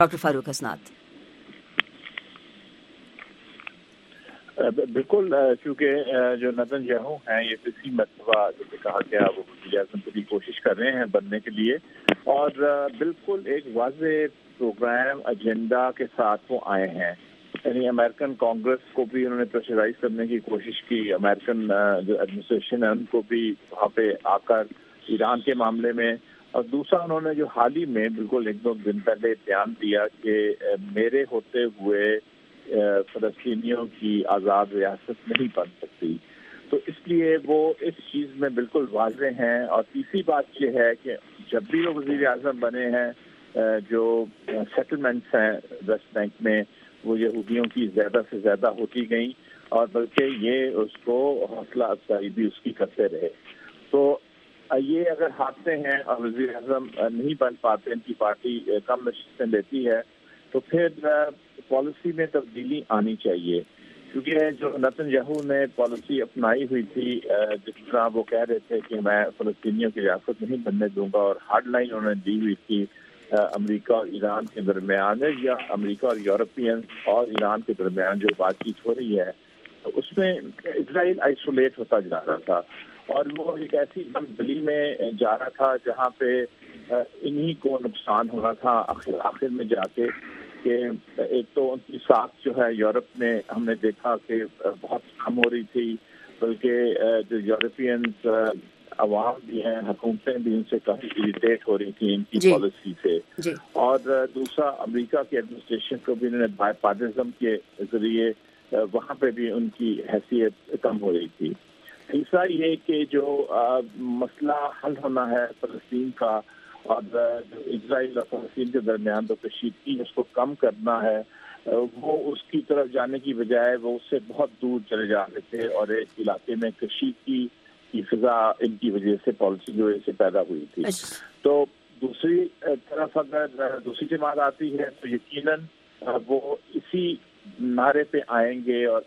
Doctor فاروق حسنات. بالکل، کیونکہ جو نتن یاہو ہیں یہ اسی مرتبہ جیسے کہا گیا وہ وزیر اعظم کی کوشش کر رہے ہیں بننے کے لیے، اور بالکل ایک واضح پروگرام ایجنڈا کے ساتھ وہ آئے ہیں. یعنی امریکن کانگریس کو بھی انہوں نے پریشرائز کرنے کی کوشش کی، امریکن جو ایڈمنسٹریشن ہے ان کو بھی وہاں پہ آ کر ایران کے معاملے میں، اور دوسرا انہوں نے جو حال ہی میں بالکل 1-2 دن پہلے بیان دیا کہ میرے ہوتے ہوئے فلسطینیوں کی آزاد ریاست نہیں بن سکتی. تو اس لیے وہ اس چیز میں بالکل واضح ہیں. اور تیسری بات یہ ہے کہ جب بھی وہ وزیر اعظم بنے ہیں جو سیٹلمنٹس ہیں ویسٹ بینک میں وہ یہودیوں کی زیادہ سے زیادہ ہوتی گئیں، اور بلکہ یہ اس کو حوصلہ افزائی بھی اس کی کرتے رہے. تو یہ اگر ہاتھیں ہیں اور وزیر اعظم نہیں بن پاتے، ان کی پارٹی کم نشستیں لیتی ہے، تو پھر پالیسی میں تبدیلی آنی چاہیے. کیونکہ جو نتن یاہو نے پالیسی اپنائی ہوئی تھی، جس طرح وہ کہہ رہے تھے کہ میں فلسطینیوں کی ریاست نہیں بننے دوں گا، اور ہارڈ لائن انہوں نے دی ہوئی تھی امریکہ اور ایران کے درمیان، یا امریکہ اور یورپین اور ایران کے درمیان جو بات چیت ہو رہی ہے، اس میں اسرائیل آئسولیٹ ہوتا جا رہا تھا، اور وہ ایک ایسی گلی میں جا رہا تھا جہاں پہ انہی کو نقصان ہونا تھا آخر میں جا کے. کہ ایک تو ان کی ساکھ جو ہے یورپ میں ہم نے دیکھا کہ بہت کم ہو رہی تھی، بلکہ جو یورپینز عوام بھی ہیں، حکومتیں بھی ان سے کافی اریٹیٹ ہو رہی تھیں ان کی پالیسی سے. اور دوسرا امریکہ کی ایڈمنسٹریشن کو بھی انہوں نے بائی پارٹیزم کے ذریعے وہاں پہ بھی ان کی حیثیت کم ہو رہی تھی. تیسرا یہ کہ جو مسئلہ حل ہونا ہے فلسطین کا، اور جو اسرائیل اور فلسطین کے درمیان جو کشیدگی اس کو کم کرنا ہے، وہ اس کی طرف جانے کی بجائے وہ اس سے بہت دور چلے جا رہے تھے، اور ایک علاقے میں کشیدگی کی فضا ان کی وجہ سے، پالیسی کی وجہ سے پیدا ہوئی تھی. تو دوسری طرف اگر دوسری جماعت آتی ہے تو یقیناً وہ اسی نعرے پہ آئیں گے اور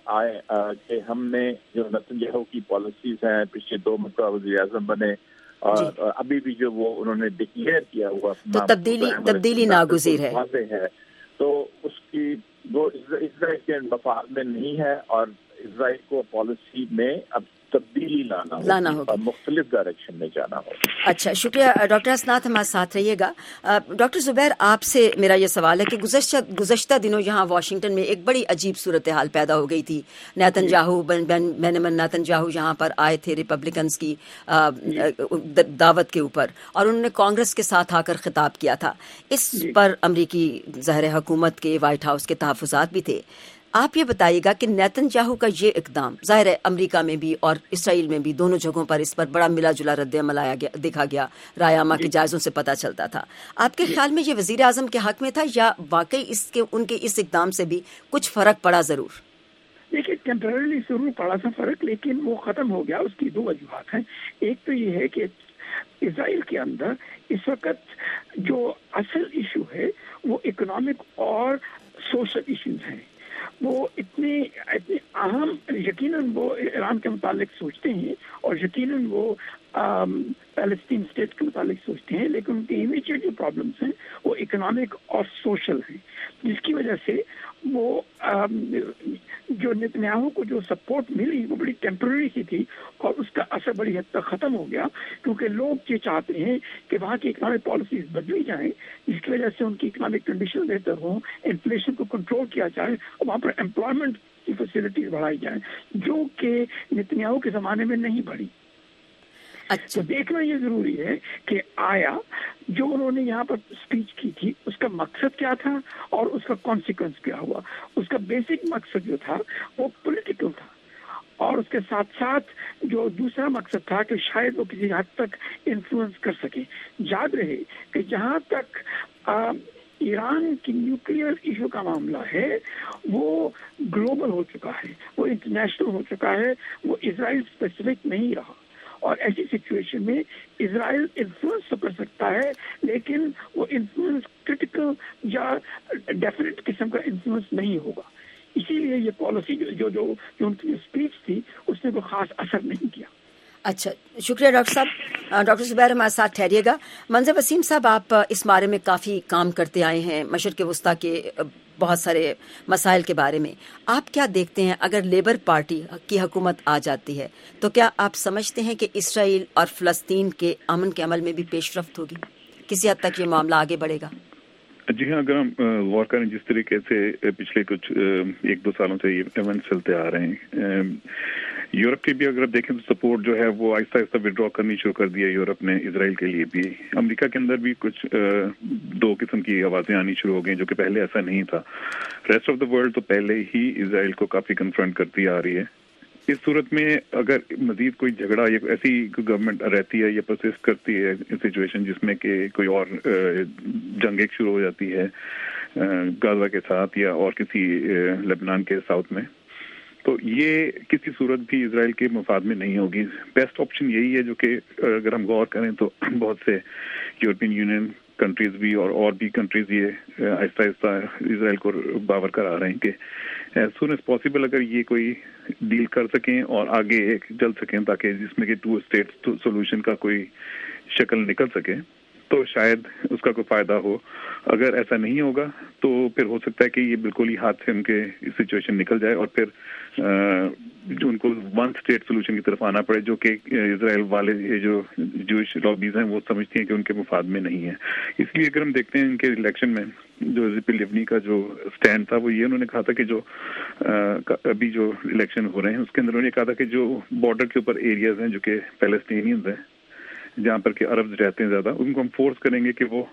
کہ ہم نے جو نتن یاہو کی پالیسیز ہیں، پچھلے 2 مرتبہ وزیر اعظم بنے، اور ابھی بھی جو وہ انہوں نے ڈکلیئر کیا ہوا تو تبدیلی ناگزیر ہے، واضح ہے. تو اس کی وہ اسرائیل کے مفاد میں نہیں ہے، اور اسرائیل کو پالیسی میں اب تبدیلی لانا ہوگی اور مختلف ڈائریکشن میں جانا ہوگا. اچھا، شکریہ ڈاکٹر حسنات، ہمارے ساتھ رہیے گا. ڈاکٹر زبیر، آپ سے میرا یہ سوال ہے کہ گزشتہ دنوں یہاں واشنگٹن میں ایک بڑی عجیب صورتحال پیدا ہو گئی تھی. Netanyahu Benjamin Netanyahu یہاں پر آئے تھے ریپبلکنز کی دعوت کے اوپر، اور انہوں نے کانگریس کے ساتھ آ کر خطاب کیا تھا. اس پر امریکی ظاہر حکومت کے وائٹ ہاؤس کے تحفظات بھی تھے. آپ یہ بتائیے گا کہ نیتن یاہو کا یہ اقدام، ظاہر ہے امریکہ میں بھی اور اسرائیل میں بھی دونوں جگہوں پر اس پر بڑا ملا جلا رد عمل دیکھا گیا، رائے عامہ کے جائزوں سے پتہ چلتا تھا. آپ کے خیال میں یہ وزیر اعظم کے حق میں تھا، یا واقعی ان کے اس اقدام سے بھی کچھ فرق پڑا؟ ضرور دیکھیے، ٹیمپرریلی ضرور پڑا سا فرق، لیکن وہ ختم ہو گیا. اس کی 2 وجوہات ہیں. ایک تو یہ ہے کہ اسرائیل کے اندر اس وقت جو اصل ایشو ہے وہ اکنامک اور سوشل ایشوز ہیں. وہ اتنے اہم، یقیناً وہ ایران کے متعلق سوچتے ہیں، اور یقیناً وہ پیلسٹین اسٹیٹ کے متعلق سوچتے ہیں، لیکن ان کی امیجیٹ جو پرابلمس ہیں وہ اکنامک اور سوشل ہیں، جس کی وجہ سے وہ جو نتنیاہو کو جو سپورٹ ملی وہ بڑی ٹیمپرری سی تھی، اور اس کا اثر بڑی حد تک ختم ہو گیا، کیونکہ لوگ یہ چاہتے ہیں کہ وہاں کی اکنامک پالیسیز بدلی جائیں، جس کی وجہ سے ان کی اکنامک کنڈیشن بہتر ہوں، انفلیشن کو کنٹرول کیا جائے، اور وہاں پر امپلائمنٹ کی فیسلٹیز بڑھائی جائیں، جو کہ نتنیاہو کے زمانے میں نہیں بڑھی. تو دیکھنا یہ ضروری ہے کہ آیا جو انہوں نے یہاں پر اسپیچ کی تھی اس کا مقصد کیا تھا اور اس کا کانسیکوینس کیا ہوا. اس کا بیسک مقصد جو تھا وہ پولیٹیکل تھا، اور اس کے ساتھ ساتھ جو دوسرا مقصد تھا کہ شاید وہ کسی حد تک انفلوئنس کر سکے. یاد رہے کہ جہاں تک ایران کی نیوکلیئر ایشو کا معاملہ ہے وہ گلوبل ہو چکا ہے، وہ انٹرنیشنل ہو چکا ہے، وہ اسرائیل اسپیسیفک نہیں رہا. اور ایسی سچویشن میں اسرائیل انفلوئنس تو کر سکتا ہے، لیکن وہ انفلوئنس کرٹیکل یا ڈیفینیٹ قسم کا انفلوئنس نہیں ہوگا. اسی لیے یہ پالیسی جو ان کی اسپیچ تھی اس نے کوئی خاص اثر نہیں کیا. अच्छा, शुक्रिया डॉक्टर साहब। डॉक्टर ज़ुबैर हमारे साथ ठहरिएगा। मंजर वसीम साहब, आप इस बारे में काफ़ी काम करते आए हैं, मशरक़ वस्ता के बहुत सारे मसाइल के बारे में। आप क्या देखते हैं, अगर लेबर पार्टी की हुकूमत आ जाती है तो क्या आप समझते हैं कि इसराइल और फ़लस्तीन के अमन के अमल में भी पेशरफ्त होगी, किसी हद तक ये मामला आगे बढ़ेगा? जी हाँ, अगर हम गौर करें जिस तरीके से पिछले कुछ 1-2 सालों से ये इवेंट्स चलते आ रहे हैं, यूरोप के भी अगर आप देखें तो सपोर्ट जो है वो आहिस्ता आहिस्ता विड्रॉ करनी शुरू कर दिया यूरोप ने इजराइल के लिए भी। अमेरिका के अंदर भी कुछ 2 किस्म की आवाज़ें आनी शुरू हो गई जो कि पहले ऐसा नहीं था। रेस्ट ऑफ द वर्ल्ड तो पहले ही इजराइल को काफ़ी कन्फ्रंट करती आ रही है। इस सूरत में अगर मजीद कोई झगड़ा या ऐसी गवर्नमेंट रहती है या परसिस्ट करती है सिचुएशन जिसमें कि कोई और जंग एक शुरू हो जाती है गाजा के साथ या और किसी लेबनान के साउथ में, तो ये किसी सूरत भी इजराइल के मफाद में नहीं होगी। बेस्ट ऑप्शन यही है, जो कि अगर हम गौर करें तो बहुत से यूरोपियन यूनियन कंट्रीज भी और भी कंट्रीज ये आहिस्ता आहिस्ता इजराइल को बावर करा रहे हैं कि एज सुन एज पॉसिबल अगर ये कोई डील कर सकें और आगे एक चल सकें, ताकि जिसमें कि 2 स्टेट सोल्यूशन का कोई शक्ल निकल सके, तो शायद उसका कोई फायदा हो। अगर ऐसा नहीं होगा तो फिर हो सकता है कि ये बिल्कुल ही हाथ से उनके सिचुएशन निकल जाए और फिर जो उनको 1 स्टेट सोल्यूशन की तरफ आना पड़े, जो कि इजराइल वाले ये जो जूइश लॉबीज हैं वो समझती हैं कि उनके मुफाद में नहीं है। इसलिए अगर हम देखते हैं इनके इलेक्शन में जो ज़िपी लिवनी का जो स्टैंड था वो ये उन्होंने कहा था कि जो अभी जो इलेक्शन हो रहे हैं उसके अंदर उन्होंने कहा था कि जो बॉर्डर के ऊपर एरियाज हैं जो कि पैलेस्टीनियंस हैं, जहाँ पर के अरब्स रहते हैं ज़्यादा, उनको हम फोर्स करेंगे कि वो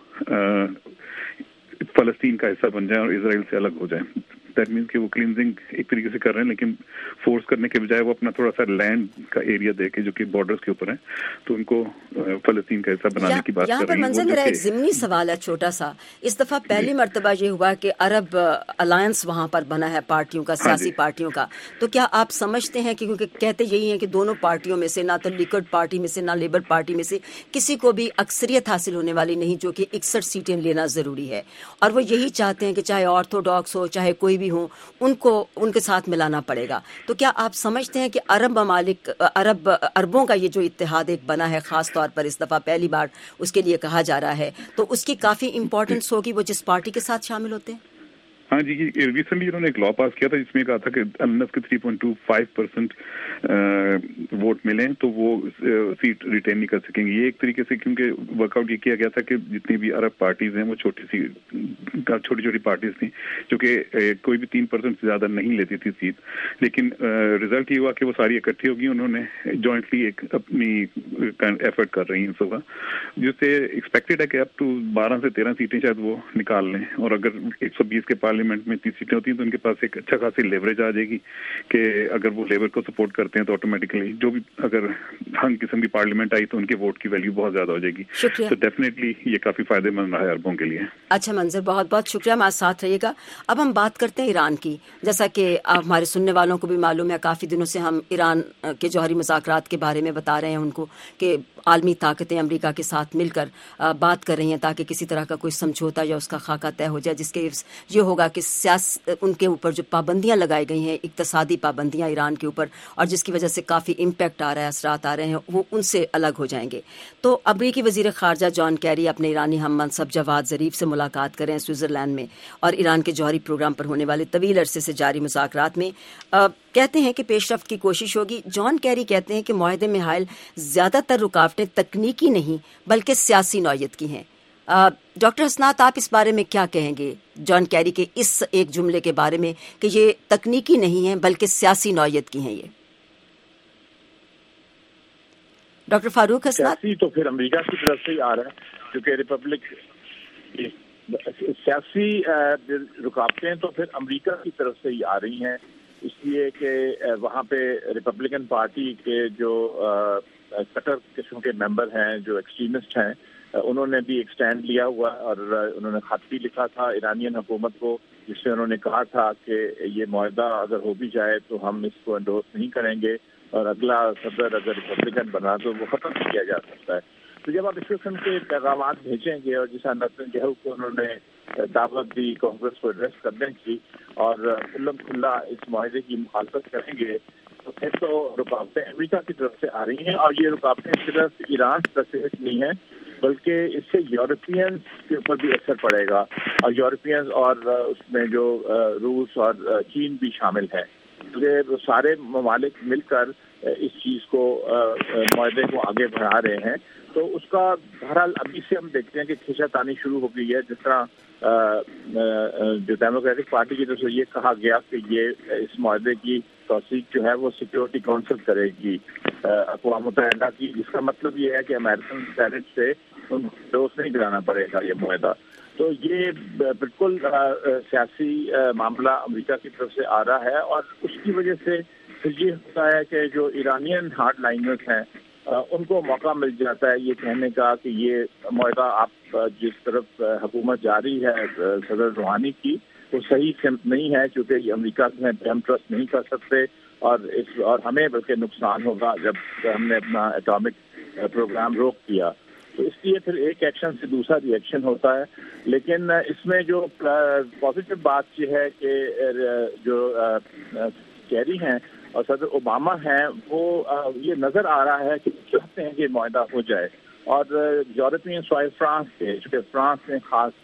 फ़लस्तीन का हिस्सा बन जाए और इजराइल से अलग हो जाए। दैट मीन्स कि वो क्लींजिंग एक तरीके से कर रहे हैं, लेकिन फोर्स करने के बजाय वो अपना थोड़ा सा लैंड का एरिया देके जो कि बॉर्डर्स के ऊपर है तो उनको फ़लस्तीन का हिस्सा बनाने की बात कर रही है। यहाँ पर मंजर मेरा एक ज़िमनी सवाल है छोटा सा। इस दफ़ा पहली मर्तबा ये हुआ कि अरब अलायंस वहाँ पर बना है पार्टियों का, सियासी पार्टियों का, तो क्या आप समझते हैं कि क्योंकि कहते यही हैं कि दोनों पार्टियों में से, ना तो लिकुड पार्टी में से ना लेबर पार्टी में से किसी को भी अक्सरियत हासिल होने वाली नहीं, जो कि 61 सीटें लेना ज़रूरी है, और वो यही चाहते हैं कि चाहे ऑर्थोडॉक्स हो चाहे कोई भी हो उनको उनके साथ मिलाना पड़ेगा। तो क्या आप समझते हैं कि अरब ममालिक अरबों का ये जो इत्तेहाद एक बना है, ख़ास तौर पर इस दफ़ा पहली बार उसके लिए कहा जा रहा है, तो उसकी काफ़ी इम्पोर्टेंस होगी वो जिस पार्टी के साथ शामिल होते हैं? हाँ जी, रिसेंटली उन्होंने एक लॉ पास किया था जिसमें कहा था कि अनलेस के 3.25% वोट मिले तो वो सीट रिटेन नहीं कर सकेंगे। ये एक तरीके से क्योंकि वर्कआउट ये किया गया था कि जितनी भी अरब पार्टीज हैं वो छोटी छोटी पार्टीज थी जो कि कोई भी 3% से ज़्यादा नहीं लेती थी सीट, लेकिन रिजल्ट ये हुआ कि वो सारी इकट्ठी होगी। उन्होंने जॉइंटली एक अपनी एफर्ट कर रही हैं सुबह, जिससे एक्सपेक्टेड है कि अप टू 12 से 13 सीटें शायद वो निकाल लें, और अगर 120 के पार्लियामेंट में 30 सीटें होती हैं तो उनके पास एक अच्छा खासी लेवरेज आ जाएगी कि अगर वो लेबर को सपोर्ट करते हैं तो ऑटोमेटिकली जो भी अगर हंग किस्म की पार्लियामेंट आई तो उनके वोट की वैल्यू बहुत ज्यादा हो जाएगी। तो डेफिनेटली ये काफी फायदेमंद रहा है अरबों के लिए। अच्छा मंजर, बहुत बहुत शुक्रिया, हमारे साथ रहिएगा। अब हम बात करते हैं ईरान की। जैसा कि हमारे सुनने वालों को भी मालूम है, काफ़ी दिनों से हम ईरान के जौहरी मुज़ाकरात के बारे में बता रहे हैं उनको कि आलमी ताकतें अमेरिका के साथ मिलकर बात कर रही हैं ताकि किसी तरह का कोई समझौता या उसका खाका तय हो जाए, जिसके ये होगा कि उनके ऊपर जो पाबंदियां लगाई गई हैं, इक्तसादी पाबंदियां ईरान के ऊपर, और जिसकी वजह से काफ़ी इम्पैक्ट आ रहा है, असरात आ रहे हैं, वो उनसे अलग हो जाएंगे। तो अमरीकी वज़ीर ख़ारजा जॉन कैरी अपने ईरानी हम मनसब जवाद ज़रीफ से मुलाकात करें स्विट्ज़रलैंड में, और ईरान के जौहरी प्रोग्राम पर होने वाले तवील अरसे से जारी मुज़ाकरात में कहते हैं कि पेशरफ्त की कोशिश होगी। जॉन कैरी कहते हैं कि मुआहदे में हायल ज़्यादातर रुकावटें तकनीकी नहीं बल्कि सियासी नौयत की हैं। डॉक्टर हसनात, आप इस बारे में क्या कहेंगे जॉन कैरी के इस एक जुमले के बारे में कि ये तकनीकी नहीं है बल्कि सियासी नौयत की हैं? ये डॉक्टर फारूक हसनात। तो फिर अमेरिका की तरफ से ही आ रहा है, क्योंकि रिपब्लिक सियासी रुकावटें तो फिर अमेरिका की तरफ से ही आ रही हैं, इसलिए कि वहाँ पे रिपब्लिकन पार्टी के जो कट्टर किस्म के मेंबर हैं, जो एक्सट्रीमिस्ट हैं, उन्होंने भी एक स्टैंड लिया हुआ, और उन्होंने खत भी लिखा था ईरानियन हुकूमत को, जिसमें उन्होंने कहा था कि ये मुआहदा अगर हो भी जाए तो हम इसको एंडोर्स नहीं करेंगे, और अगला सदर अगर रिपब्लिकन बना तो वो ख़त्म किया जा सकता है। तो जब आप इस किस्म के पैगाम भेजेंगे, और जिस नेतन्याहू को उन्होंने दावत दी कांग्रेस को एड्रेस करने की, और खुल्ला इस मुआहदे की मुखालफत करेंगे, تو رکاوٹیں امریکہ کی طرف سے آ رہی ہیں، اور یہ رکاوٹیں صرف ایران اسپیسیفک نہیں ہیں بلکہ اس سے یورپینز کے اوپر بھی اثر پڑے گا، اور یورپینز اور اس میں جو روس اور چین بھی شامل ہے، یہ سارے ممالک مل کر اس چیز کو معاہدے کو آگے بڑھا رہے ہیں. تو اس کا بہرحال ابھی سے ہم دیکھتے ہیں کہ کھینچا تانی شروع ہو گئی ہے. جس طرح جو ڈیموکریٹک پارٹی کی طرف سے یہ کہا گیا کہ یہ اس معاہدے کی توثیق جو ہے وہ سیکورٹی کونسل کرے گی اقوام متحدہ کی، جس کا مطلب یہ ہے کہ امریکن سینٹ سے ڈوز نہیں کرانا پڑے گا یہ معاہدہ. تو یہ بالکل سیاسی معاملہ امریکہ کی طرف سے آ رہا ہے، اور اس کی وجہ سے پھر یہ ہوتا ہے کہ جو ایرانین ہارڈ لائنرز ہیں ان کو موقع مل جاتا ہے یہ کہنے کا کہ یہ معاہدہ آپ جس طرف حکومت جاری ہے صدر روحانی کی وہ صحیح سمت نہیں ہے، چونکہ یہ امریکہ میں ہم ٹرسٹ نہیں کر سکتے، اور ہمیں بلکہ نقصان ہوگا جب ہم نے اپنا ایٹامک پروگرام روک دیا. تو اس لیے پھر ایک ایکشن سے دوسرا ری ایکشن ہوتا ہے. لیکن اس میں جو پازیٹیو بات یہ ہے کہ جو کیری ہیں اور صدر اوباما ہیں وہ یہ نظر آ رہا ہے کہ چاہتے ہیں کہ معاہدہ ہو جائے، اور یورپین سوائے فرانس کے، چونکہ فرانس نے خاص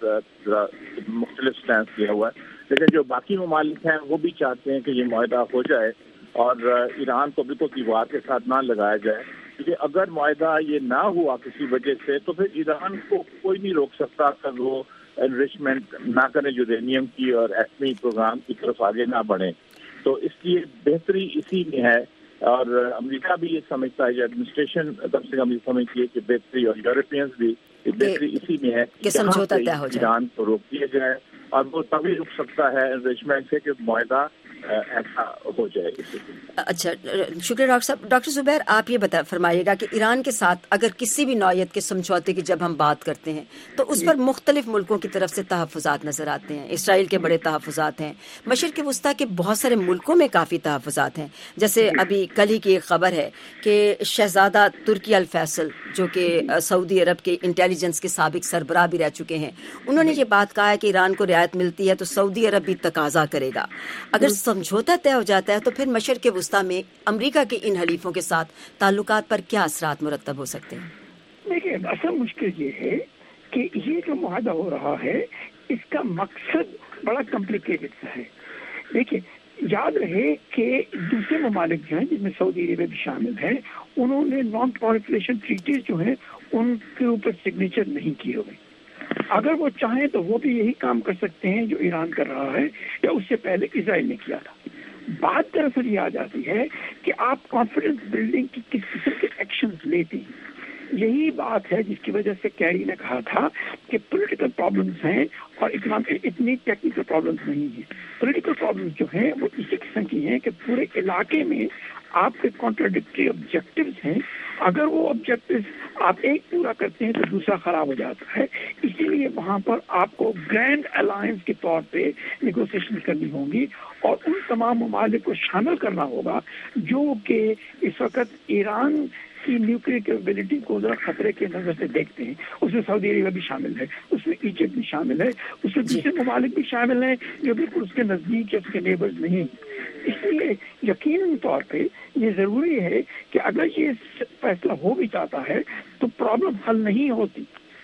مختلف سٹینس لیا ہوا ہے، لیکن جو باقی ممالک ہیں وہ بھی چاہتے ہیں کہ یہ معاہدہ ہو جائے اور ایران کو بالکل دیوار کے ساتھ نہ لگایا جائے، کیونکہ اگر معاہدہ یہ نہ ہوا کسی وجہ سے تو پھر ایران کو کوئی نہیں روک سکتا کہ وہ انریچمنٹ نہ کرے یورینیم کی اور ایٹمی پروگرام کی طرف آگے نہ بڑھیں. تو اس لیے بہتری اسی میں ہے، اور امریکہ بھی یہ سمجھتا ہے، ایڈمنسٹریشن کم سے کم یہ سمجھتی ہے کہ بہتری، اور یورپینز بھی بہتری اسی میں ہے کہ سمجھوتا طے ہو جائے، ایران کو روک دیا جائے، اور وہ تبھی رک سکتا ہے انریچمنٹ سے کہ معاہدہ ایسا ہو جائے. اچھا، شکریہ ڈاکٹر صاحب. ڈاکٹر زبیر، آپ یہ فرمائیے گا کہ ایران کے ساتھ اگر کسی بھی نوعیت کے سمجھوتے کی جب ہم بات کرتے ہیں تو اس پر مختلف ملکوں کی طرف سے تحفظات نظر آتے ہیں. اسرائیل کے بڑے تحفظات ہیں، مشرق وسطیٰ کے بہت سارے ملکوں میں کافی تحفظات ہیں. جیسے ابھی کل ہی کی ایک خبر ہے کہ شہزادہ ترکی الفیصل جو کہ سعودی عرب کے انٹیلیجنس کے سابق سربراہ بھی رہ چکے ہیں، انہوں نے یہ بات کہا ہے کہ ایران کو رعایت ملتی ہے تو سعودی عرب بھی تقاضا کرے گا. اگر سمجھوتا طے ہو جاتا ہے تو پھر مشرق وسطیٰ میں امریکہ کے ان حلیفوں کے ساتھ تعلقات پر کیا اثرات مرتب ہو سکتے ہیں؟ دیکھیے، اصل مشکل یہ ہے کہ یہ جو معاہدہ ہو رہا ہے اس کا مقصد بڑا کمپلیکیٹڈ سا ہے. دیکھیے، یاد رہے کہ دوسرے ممالک جو ہیں جن میں سعودی عربیہ بھی شامل ہے، انہوں نے نان پرولیفریشن ٹریٹیز جو ہیں ان کے اوپر سگنیچر نہیں کیے ہوئے. اگر وہ چاہیں تو وہ بھی یہی کام کر سکتے ہیں جو ایران کر رہا ہے یا اس سے پہلے اسرائیل نے کیا تھا. بات دراصل یہ آ جاتی ہے کہ آپ کانفیڈنس بلڈنگ کی کس قسم کے ایکشنز لیتے ہیں. یہی بات ہے جس کی وجہ سے کیری نے کہا تھا کہ پولیٹیکل پرابلمز ہیں اور اتنی ٹیکنیکل پرابلمز نہیں ہیں. پولیٹیکل پرابلمز جو ہیں وہ اسی قسم کی ہیں کہ پورے علاقے میں آپ کے کانٹراڈکٹری آبجیکٹیوز ہیں. اگر وہ آبجیکٹیوز آپ ایک پورا کرتے ہیں تو دوسرا خراب ہو جاتا ہے. اسی لیے وہاں پر آپ کو گرینڈ الائنس کے طور پہ نیگوسیشن کرنی ہوں گی اور ان تمام ممالک کو شامل کرنا ہوگا جو کہ اس وقت ایران کی نیوکلیئر کیپیبلٹی کو ذرا خطرے کے نظر سے دیکھتے ہیں. اس میں سعودی عربیہ بھی شامل ہے، اس میں ایجپٹ بھی شامل ہے، اس میں دوسرے ممالک بھی شامل ہیں جو بالکل اس کے نزدیک یا اس کے نیبرز نہیں. اس لیے یقیناً طور پہ یہ ضروری ہے کہ اگر یہ فیصلہ ہو بھی جاتا ہے تو پرابلم حل نہیں ہوتی.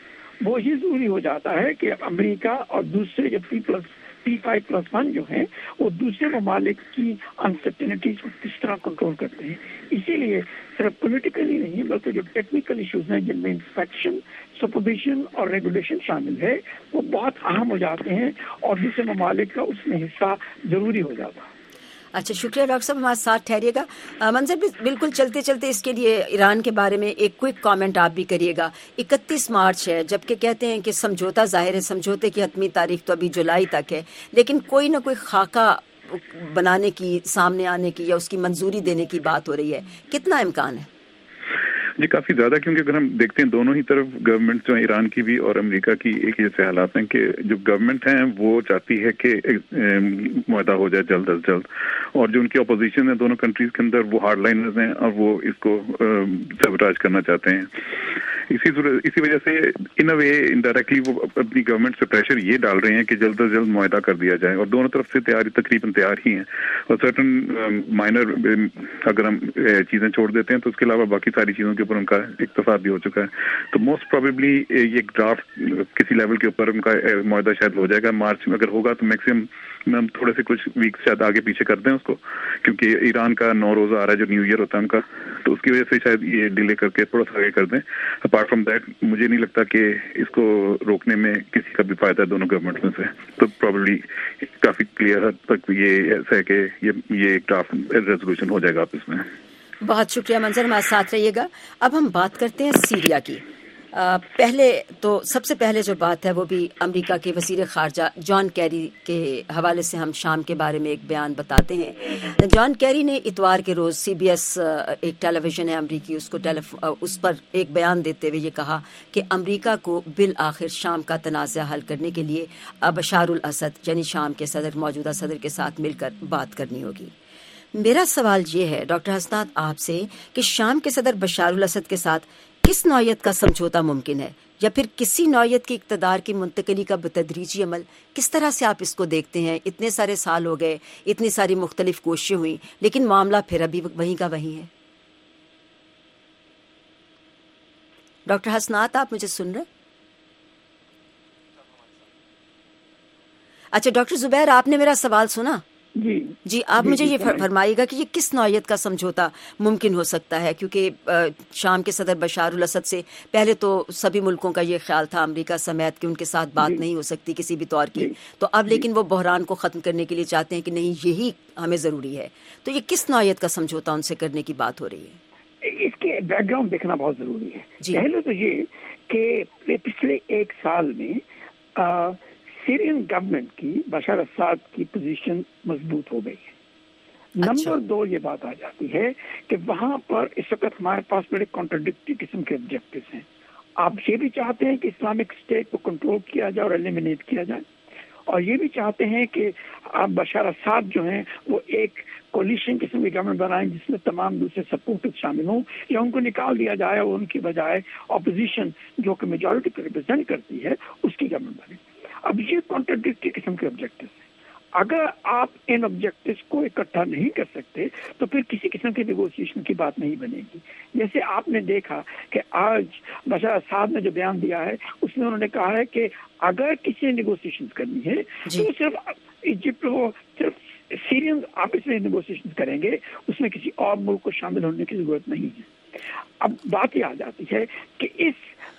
وہ یہ ضروری ہو جاتا ہے کہ امریکہ اور دوسرے جو P5+1 جو ہیں وہ دوسرے ممالک کی انسرٹینٹیز کو کس طرح کنٹرول کرتے ہیں. اسی لیے صرف پولیٹیکلی نہیں بلکہ جو ٹیکنیکل ایشوز ہیں جن میں انسپیکشن، سپرویژن اور ریگولیشن شامل ہے وہ بہت اہم ہو جاتے ہیں اور دوسرے ممالک کا اس میں حصہ ضروری ہو جاتا ہے. اچھا، شکریہ ڈاکٹر صاحب، ہمارے ساتھ ٹھہریے گا. منظر بھی بالکل چلتے چلتے اس کے لیے ایران کے بارے میں ایک کوئک کامنٹ آپ بھی کریے گا. 31 مارچ ہے، جبکہ کہتے ہیں کہ سمجھوتا ظاہر ہے، سمجھوتے کی حتمی تاریخ تو ابھی جولائی تک ہے، لیکن کوئی نہ کوئی خاکہ بنانے کی، سامنے آنے کی یا اس کی منظوری دینے کی بات ہو رہی ہے. کتنا امکان ہے؟ جی کافی زیادہ، کیونکہ اگر ہم دیکھتے ہیں دونوں ہی طرف گورنمنٹ جو ایران کی بھی اور امریکہ کی ایک جیسے حالات ہیں کہ جو گورنمنٹ ہیں وہ چاہتی ہے کہ معاہدہ ہو جائے جلد از جلد، اور جو ان کی اپوزیشن ہے دونوں کنٹریز کے اندر وہ ہارڈ لائنرز ہیں اور وہ اس کو سبراج کرنا چاہتے ہیں. इसी वजह से इन अ वे इनडायरेक्टली वो अपनी गवर्नमेंट से प्रेशर ये डाल रहे हैं कि जल्द से जल्द मुआहदा कर दिया जाए, और दोनों तरफ से तकरीबन तैयार ही हैं। और सर्टन माइनर अगर हम चीज़ें छोड़ देते हैं तो उसके अलावा बाकी सारी चीज़ों के ऊपर उनका इत्तेफाक भी हो चुका है। तो मोस्ट प्रोबेबली ये ड्राफ्ट किसी लेवल के ऊपर उनका मुआहदा शायद हो जाएगा मार्च में। अगर होगा तो मैक्सिमम हम थोड़े से कुछ वीक शायद आगे पीछे कर दें उसको, क्योंकि ईरान का 9 रोज़ा आ रहा है जो न्यू ईयर होता है उनका, तो उसकी वजह से शायद ये डिले करके थोड़ा सा आगे कर दें। अपार्ट फ्रॉम दैट मुझे नहीं लगता कि इसको रोकने में किसी का भी फायदा है दोनों गवर्नमेंट में से। तो प्रॉब्ली काफी क्लियर हद तक ये ऐसा है कि ये एक ड्राफ्ट रेजोल्यूशन हो जाएगा आपस में। बहुत शुक्रिया मंजर, हमारे साथ रहिएगा। अब हम बात करते हैं सीरिया की। पहले तो सबसे पहले जो बात है वो भी अमेरिका के वज़ीर ख़ारजा जॉन कैरी के हवाले से हम शाम के बारे में एक बयान बताते हैं। जॉन कैरी ने इतवार के रोज़ CBS एक टेलीविज़न है अमरीकी, उस पर एक बयान देते हुए ये कहा कि अमेरिका को बिल आखिर शाम का तनाज़ा हल करने के लिए बशारुल असद यानी शाम के सदर मौजूदा सदर के साथ मिलकर बात करनी होगी। मेरा सवाल ये है डॉक्टर हसनात आपसे कि शाम के सदर बशारुल असद के साथ किस नौयत का समझौता मुमकिन है, या फिर किसी नौयत की इक़्तिदार की मुंतकिली का बतदरीजी अमल, किस तरह से आप इसको देखते हैं? इतने सारे साल हो गए, इतनी सारी मुख्तलिफ कोशिशें हुई, लेकिन मामला फिर अभी वहीं का वहीं है। डॉक्टर हसनात आप मुझे सुन रहे? अच्छा डॉक्टर जुबैर, आपने मेरा सवाल सुना? जी आप मुझे ये फरमाइएगा कि ये किस नौयत का समझौता मुमकिन हो सकता है, क्योंकि शाम के सदर बशारुल असद से पहले तो सभी मुल्कों का ये ख्याल था अमेरिका समेत कि उनके साथ बात नहीं हो सकती किसी भी तौर की, तो अब लेकिन वो बहरान को ख़त्म करने के लिए चाहते हैं कि नहीं यही हमें ज़रूरी है। तो ये किस नौयत का समझौता उनसे करने की बात हो रही है? इसके बैकग्राउंड देखना बहुत ज़रूरी है। पहले तो ये कि पिछले एक साल में सीरियन गवर्नमेंट की बशर असद की पोजीशन मजबूत हो गई है। नंबर 2 ये बात आ जाती है कि वहां पर इस वक्त हमारे पास बड़े कॉन्ट्राडिक्टरी किस्म के ऑब्जेक्टिव्स हैं। आप ये भी चाहते हैं कि इस्लामिक स्टेट को कंट्रोल किया जाए और एलिमिनेट किया जाए, और ये भी चाहते हैं कि आप बशर असद जो हैं वो एक कोलिशन किस्म की गवर्नमेंट बनाएं जिसमें तमाम दूसरे सपोर्टर्स शामिल हों, या उनको निकाल दिया जाए और उनकी बजाय अपोजिशन जो कि मेजॉरिटी को रिप्रेजेंट करती है उसकी गवर्नमेंट बने। अब ये कॉन्ट्राडिक्टरी किस्म के ऑब्जेक्टिव्स हैं। अगर आप इन ऑब्जेक्टिव्स को इकट्ठा नहीं कर सकते तो फिर किसी किस्म के नेगोशिएशन की बात नहीं बनेगी। जैसे आपने देखा कि आज बशर असद ने जो बयान दिया है उसमें उन्होंने कहा है कि अगर किसी ने नेगोशिएशन करनी है तो सिर्फ इजिप्ट वो सिर्फ सीरियन आपस में नेगोशिएशन करेंगे, उसमें किसी और मुल्क को शामिल होने की जरूरत नहीं है। अब बात ये आ जाती है कि इस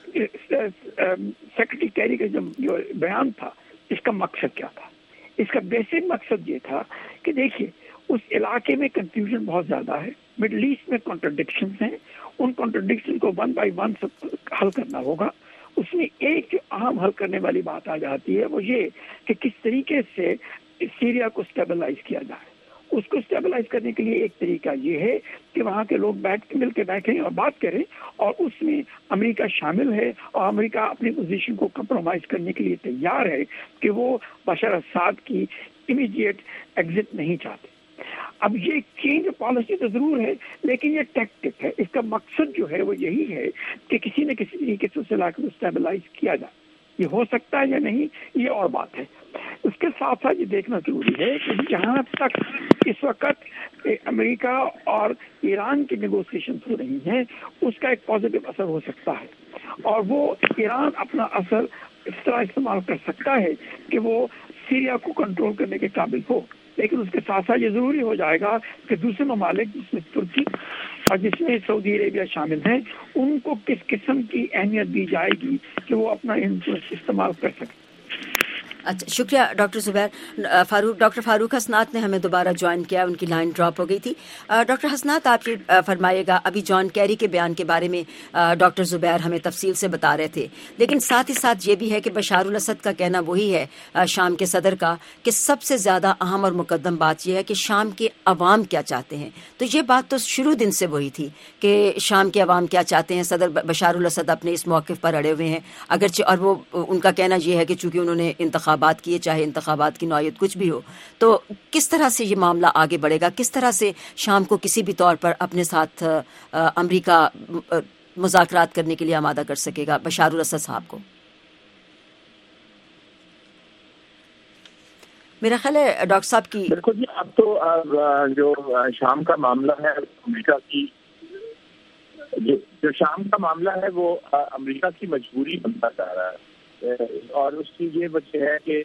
सेक्रेटरी कैरी का जो बयान था इसका मकसद क्या था? इसका बेसिक मकसद ये था कि देखिए उस इलाके में कंफ्यूजन बहुत ज्यादा है, मिडल ईस्ट में कॉन्ट्रडिक्शंस हैं, उन कॉन्ट्रडिक्शन को 1 by 1 सब हल करना होगा। उसमें एक जो अहम हल करने वाली बात आ जाती है वो ये कि किस तरीके से सीरिया को स्टेबलाइज किया जाए। उसको स्टेबलाइज करने के लिए एक तरीका ये है कि वहाँ के लोग मिलकर बैठें और बात करें, और उसमें अमेरिका शामिल है और अमेरिका अपनी पोजीशन को कंप्रोमाइज करने के लिए तैयार है कि वो बशर असद की इमीडिएट एग्जिट नहीं चाहते। अब ये चेंज पॉलिसी तो जरूर है, लेकिन ये टैक्टिक है। इसका मकसद जो है वो यही है कि किसी न किसी तरीके से उस इलाके को स्टेबलाइज किया जाए। ये हो सकता है या नहीं ये और बात है। उसके साथ साथ ये देखना जरूरी है कि जहाँ तक इस वक्त अमेरिका और ईरान की नेगोशिएशन हो रही हैं उसका एक पॉजिटिव असर हो सकता है, और वो ईरान अपना असर इस तरह इस्तेमाल कर सकता है कि वो सीरिया को कंट्रोल करने के काबिल हो। लेकिन उसके साथ साथ ये जरूरी हो जाएगा कि दूसरे ममालिक जिसमें तुर्की और जिसमें सऊदी अरेबिया शामिल हैं उनको किस किस्म की अहमियत दी जाएगी कि वो अपना इन्फ्लुएंस इस्तेमाल कर सकें। अच्छा शुक्रिया डॉक्टर जुबैर। डॉक्टर फारूक हसनात ने हमें दोबारा ज्वाइन किया, उनकी लाइन ड्रॉप हो गई थी। डॉक्टर हसनात आप ये फरमाइएगा, अभी जॉन कैरी के बयान के बारे में डॉक्टर जुबैर हमें तफसील से बता रहे थे, लेकिन साथ ही साथ ये भी है कि बशारुल असद का कहना वही है शाम के सदर का कि सबसे ज़्यादा अहम और मुकद्दम बात यह है कि शाम के अवाम क्या चाहते हैं। तो ये बात तो शुरू दिन से वही थी कि शाम के अवाम क्या चाहते हैं। सदर बशारुल असद अपने इस मौक़िफ़ पर अड़े हुए हैं, अगरचे और वो उनका कहना यह है कि चूँकि उन्होंने इंतखाबात किए, चाहे इंतखाबात की नौयत कुछ भी हो, तो किस तरह से ये मामला आगे बढ़ेगा, किस तरह से शाम को किसी भी तौर पर अपने साथ अमेरिका مذاکرات کرنے کے لیے آمادہ کر سکے گا بشار الاسد صاحب کو؟ میرا خیال ہے ڈاکٹر صاحب کی بالکل جی. اب تو جو شام کا معاملہ ہے امریکہ کی جو شام کا معاملہ ہے وہ امریکہ کی مجبوری بنتا جا رہا ہے, اور اس کی یہ وجہ ہے کہ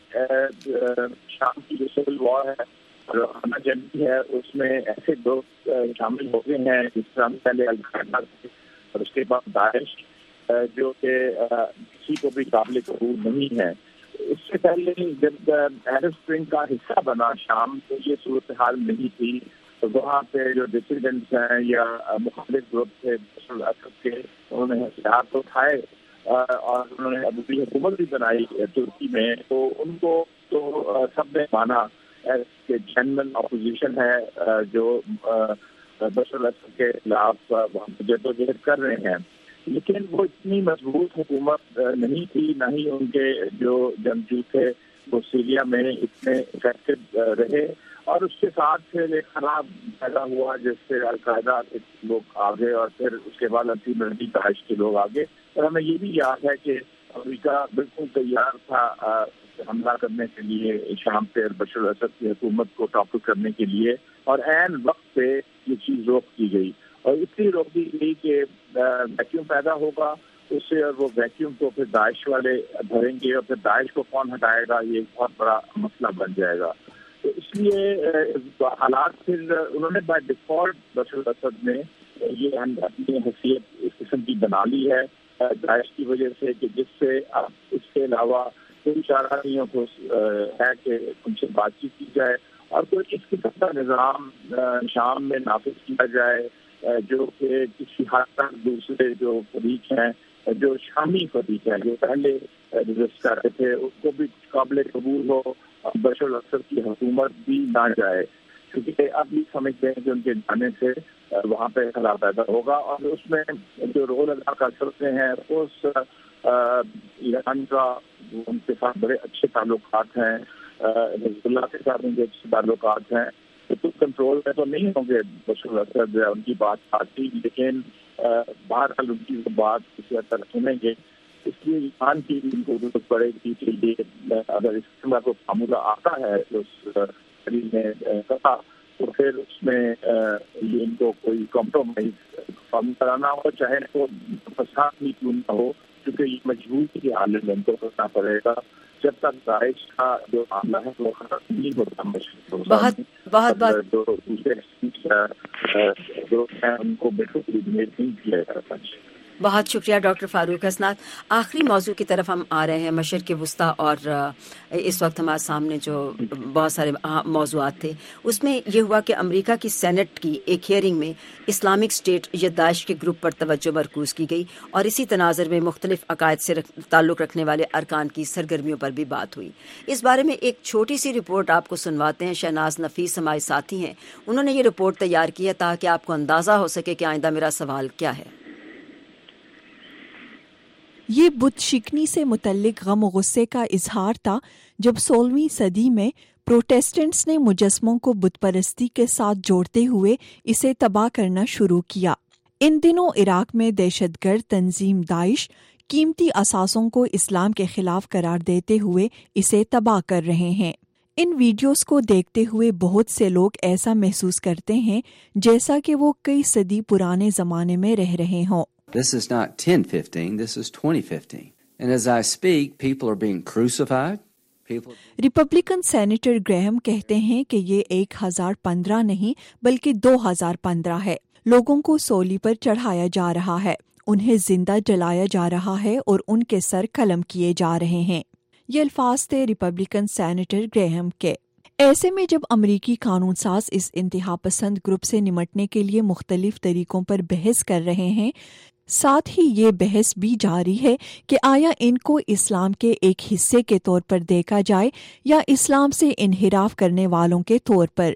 شام کی جو سول وار ہے خانہ جنگی ہے اس میں ایسے لوگ شامل ہو گئے ہیں جس طرح پہلے القاعدہ اور اس کے بعد داعش, جو کہ کسی کو بھی قابل قبول نہیں ہے. اس سے پہلے جب عرب اسپرنگ کا حصہ بنا شام تو یہ صورتحال نہیں تھی. تو وہاں پہ جو ڈسیڈنٹس ہیں یا مخالف گروپ تھے بشار الاسد کے, انہوں نے ہتھیار تو اٹھائے اور انہوں نے ابھی حکومت بھی بنائی ترکی میں. تو ان کو تو سب نے مانا کہ جنرل اپوزیشن ہے جو بشار الاسد کے خلاف وہاں جدوجہد کر رہے ہیں. لیکن وہ اتنی مضبوط حکومت نہیں تھی, نہ ہی ان کے جو جنگجو تھے وہ سیریا میں اتنے افیکٹو رہے. اور اس کے ساتھ پھر ایک خراب پیدا ہوا جس سے القاعدہ کے لوگ آگے اور پھر اس کے بعد الٹیمیٹلی داعش کے لوگ آگے. اور ہمیں یہ بھی یاد ہے کہ امریکہ بالکل تیار تھا حملہ کرنے کے لیے شام پہ بشار الاسد کی حکومت کو ٹاپل کرنے کے لیے, اور عین وقت پہ یہ چیز روک دی گئی. اور اتنی روک دی گئی کہ ویکیوم پیدا ہوگا اس سے, اور وہ ویکیوم کو پھر داعش والے بھریں گے اور پھر داعش کو کون ہٹائے گا, یہ ایک بہت بڑا مسئلہ بن جائے گا. تو اس لیے حالات پھر انہوں نے بائی ڈیفالٹ بشار الاسد نے یہ اپنی حیثیت اس قسم کی بنا لی ہے داعش کی وجہ سے, کہ جس سے اب اس کے علاوہ کوئی چارہ نہیں ہے کہ ان سے بات چیت کی جائے اور کوئی اس قسم کا نظام شام میں نافذ کیا جائے جو کہ کسی حد تک دوسرے جو فریق ہیں, جو شامی فریق ہیں جو پہلے رجسٹ کر رہے تھے, اس کو بھی قابل قبول ہو, بشار الاسد کی حکومت بھی نہ جائے. کیونکہ اب یہ سمجھتے ہیں کہ ان کے جانے سے وہاں پہ خلا پیدا ہوگا. اور اس میں جو رول ادا کر سکتے ہیں اس ایران کا ان کے ساتھ بڑے اچھے تعلقات ہیں, حزب اللہ کے ساتھ ان کے اچھے تعلقات ہیں. تو کنٹرول میں تو نہیں ہوں گے بشار الاسد, ان کی بات آتی, لیکن بہرحال ان کی بات کسی حد تک سنیں گے. اس لیے ایران کی ان کو ضرورت پڑے گی کہ یہ اگر اس قسم کا معاملہ آتا ہے اس قریب میں کہا تو پھر اس میں یہ ان کو کوئی کمپرومائز کرانا ہو, چاہے وہ فساد ہی کیوں نہ ہو, کیونکہ یہ مجبوری کی حالت میں ان کو کرنا پڑے گا جب تک داعش کا جو معاملہ ہے وہ ختم نہیں ہوتا. بہت جو دوسرے جو ہیں ان کو بالکل نہیں کیا جاتا. بہت شکریہ ڈاکٹر فاروق حسنات. آخری موضوع کی طرف ہم آ رہے ہیں, مشرق وسطیٰ, اور اس وقت ہمارے سامنے جو بہت سارے موضوعات تھے اس میں یہ ہوا کہ امریکہ کی سینٹ کی ایک ہیئرنگ میں اسلامک اسٹیٹ یا داعش کے گروپ پر توجہ مرکوز کی گئی, اور اسی تناظر میں مختلف عقائد سے تعلق رکھنے والے ارکان کی سرگرمیوں پر بھی بات ہوئی. اس بارے میں ایک چھوٹی سی رپورٹ آپ کو سنواتے ہیں. شہناز نفیس ہمارے ساتھی ہیں, انہوں نے یہ رپورٹ تیار کی ہے تاکہ آپ کو اندازہ ہو سکے کہ آئندہ میرا سوال کیا ہے. یہ بت شکنی سے متعلق غم و غصے کا اظہار تھا جب 16ویں صدی میں پروٹیسٹنٹس نے مجسموں کو بت پرستی کے ساتھ جوڑتے ہوئے اسے تباہ کرنا شروع کیا. ان دنوں عراق میں دہشت گرد تنظیم داعش قیمتی اثاثوں کو اسلام کے خلاف قرار دیتے ہوئے اسے تباہ کر رہے ہیں. ان ویڈیوز کو دیکھتے ہوئے بہت سے لوگ ایسا محسوس کرتے ہیں جیسا کہ وہ کئی صدی پرانے زمانے میں رہ رہے ہوں. This is not 1015, this is 2015. And as I speak, people are being crucified. Republican senator Graham کہتے ہیں کہ یہ 1015 نہیں بلکہ 2015 ہے. لوگوں کو سولی پر چڑھایا جا رہا ہے, انہیں زندہ جلایا جا رہا ہے اور ان کے سر قلم کیے جا رہے ہیں. یہ الفاظ تھے ریپبلکن سینیٹر گریہم کے. ایسے میں جب امریکی قانون ساز اس انتہا پسند گروپ سے نمٹنے کے لیے مختلف طریقوں پر بحث کر رہے ہیں, ساتھ ہی یہ بحث بھی جاری ہے کہ آیا ان کو اسلام کے ایک حصے کے طور پر دیکھا جائے یا اسلام سے انحراف کرنے والوں کے طور پر.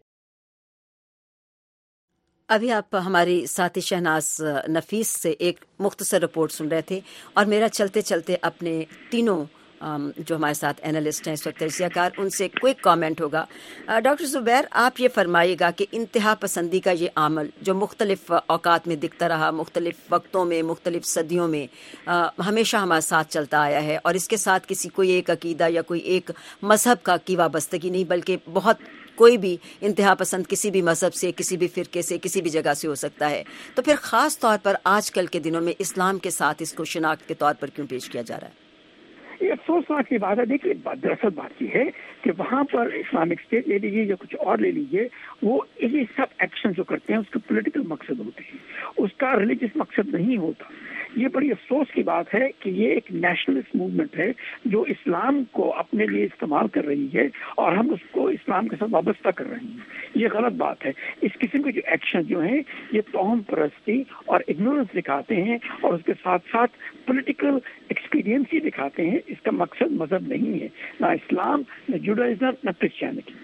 ابھی آپ ہماری ساتھی شہناز نفیس سے ایک مختصر رپورٹ سن رہے تھے, اور میرا چلتے چلتے اپنے تینوں जो हमारे साथ एनालिस्ट हैं इस वक्त, तजिया कार, उनसे क्विक कमेंट होगा। डॉक्टर ज़ुबैर, आप ये फरमाइएगा कि इंतहा पसंदी का ये अमल जो मुख्तलिफ औकात में दिखता रहा, मुख्तलिफ वक्तों में, मुख्तलिफ सदियों में हमेशा हमारे साथ चलता आया है, और इसके साथ किसी कोई एक अकीदा या कोई एक मज़हब की वाबस्तगी नहीं, बल्कि बहुत कोई भी इंतहा पसंद किसी भी मज़हब से, किसी भी फ़िरके से, किसी भी जगह से हो सकता है। तो फिर ख़ास तौर पर आजकल के दिनों में इस्लाम के साथ इसको शिनाख्त के तौर पर क्यों पेश किया जा रहा है? ये अफसोसनाक की बात है। देखिए, दरअसल बात ये है कि वहाँ पर इस्लामिक स्टेट ले लीजिए या कुछ और ले लीजिए, वो ये सब एक्शन जो करते हैं उसके पॉलिटिकल मकसद होते हैं, उसका रिलीजियस मकसद नहीं होता। ये बड़ी अफसोस की बात है कि ये एक नेशनलिस्ट मूवमेंट है जो इस्लाम को अपने लिए इस्तेमाल कर रही है और हम उसको इस्लाम के साथ वाबस्ता कर रहे हैं। ये गलत बात है। इस किस्म के जो एक्शन जो हैं ये तौहम परस्ती और इग्नोरेंस दिखाते हैं और उसके साथ साथ पॉलिटिकल एक्सपीरियंस ही दिखाते हैं। इसका मकसद मजहब नहीं है, ना इस्लाम, न जुडाइज्म, न क्रिश्चियनिटी।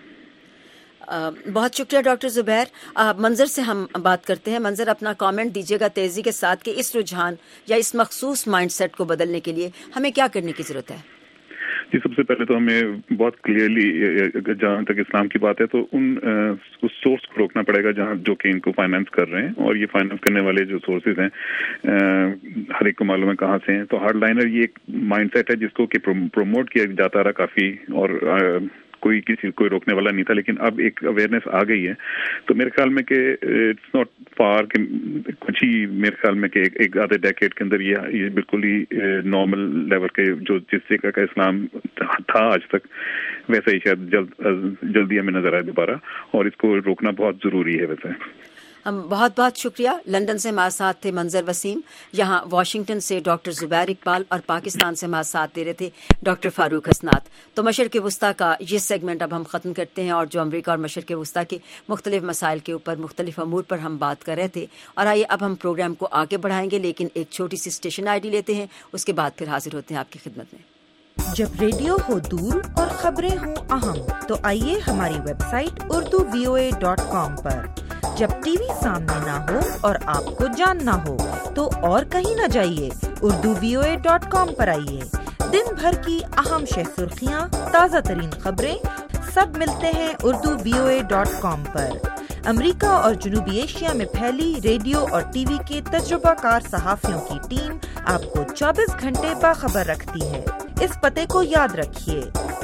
बहुत शुक्रिया डॉक्टर ज़ुबैर। मंजर से हम बात करते हैं। मंजर, अपना कमेंट दीजिएगा तेज़ी के साथ कि इस रुझान या इस मखसूस माइंडसेट को बदलने के लिए हमें क्या करने की ज़रूरत है? जी, सबसे पहले तो हमें बहुत क्लियरली, जहाँ तक इस्लाम की बात है, तो उस सोर्स को रोकना पड़ेगा जहाँ जो कि इनको फाइनेंस कर रहे हैं, और ये फाइनेंस करने वाले जो सोर्सेज हैं हर एक को मालूम है कहाँ से हैं। तो हार्डलाइनर ये एक माइंडसेट है जिसको कि प्रमोट किया जाता रहा काफ़ी, और कोई रोकने वाला नहीं था, लेकिन अब एक अवेयरनेस आ गई है। तो मेरे ख्याल में कि इट्स नॉट फार कि कुछ ही, मेरे ख्याल में कि एक आधे डेकेड के अंदर ये बिल्कुल ही नॉर्मल लेवल के जो जिस जगह का इस्लाम था आज तक, वैसे ही शायद जल्दी हमें नजर आए दोबारा, और इसको रोकना बहुत जरूरी है। वैसे हम बहुत बहुत शुक्रिया। लंदन से हमारे साथ थे मंजर वसीम, यहाँ वाशिंगटन से डॉक्टर ज़ुबैर इकबाल, और पाकिस्तान से हमारे साथ दे रहे थे डॉक्टर फारूक हसनात। तो मशरक़ वस्ता का ये सेगमेंट अब हम ख़त्म करते हैं, और जो अमरीका और मशरक़ वस्ता के मुख्तलिफ मसाइल के ऊपर, मुख्तलिफ अमूर पर हम बात कर रहे थे। और आइए अब हम प्रोग्राम को आगे बढ़ाएंगे, लेकिन एक छोटी सी स्टेशन ID लेते हैं, उसके बाद फिर हाजिर होते हैं आपकी खिदमत में। जब रेडियो हो दूर और खबरें हों अहम, तो आइए हमारी वेबसाइट urduvoa.com पर। जब टीवी सामने ना हो और आपको जानना हो तो और कहीं न जाइए, urduvoa.com पर आइए। दिन भर की अहम सुर्खियाँ, ताज़ा तरीन खबरें, सब मिलते हैं urduvoa.com पर। अमेरिका और जनूबी एशिया में फैली रेडियो और टीवी के तजुर्बाकार सहाफ़ियों की टीम आपको 24 घंटे बाखबर रखती है। इस पते को याद रखिए,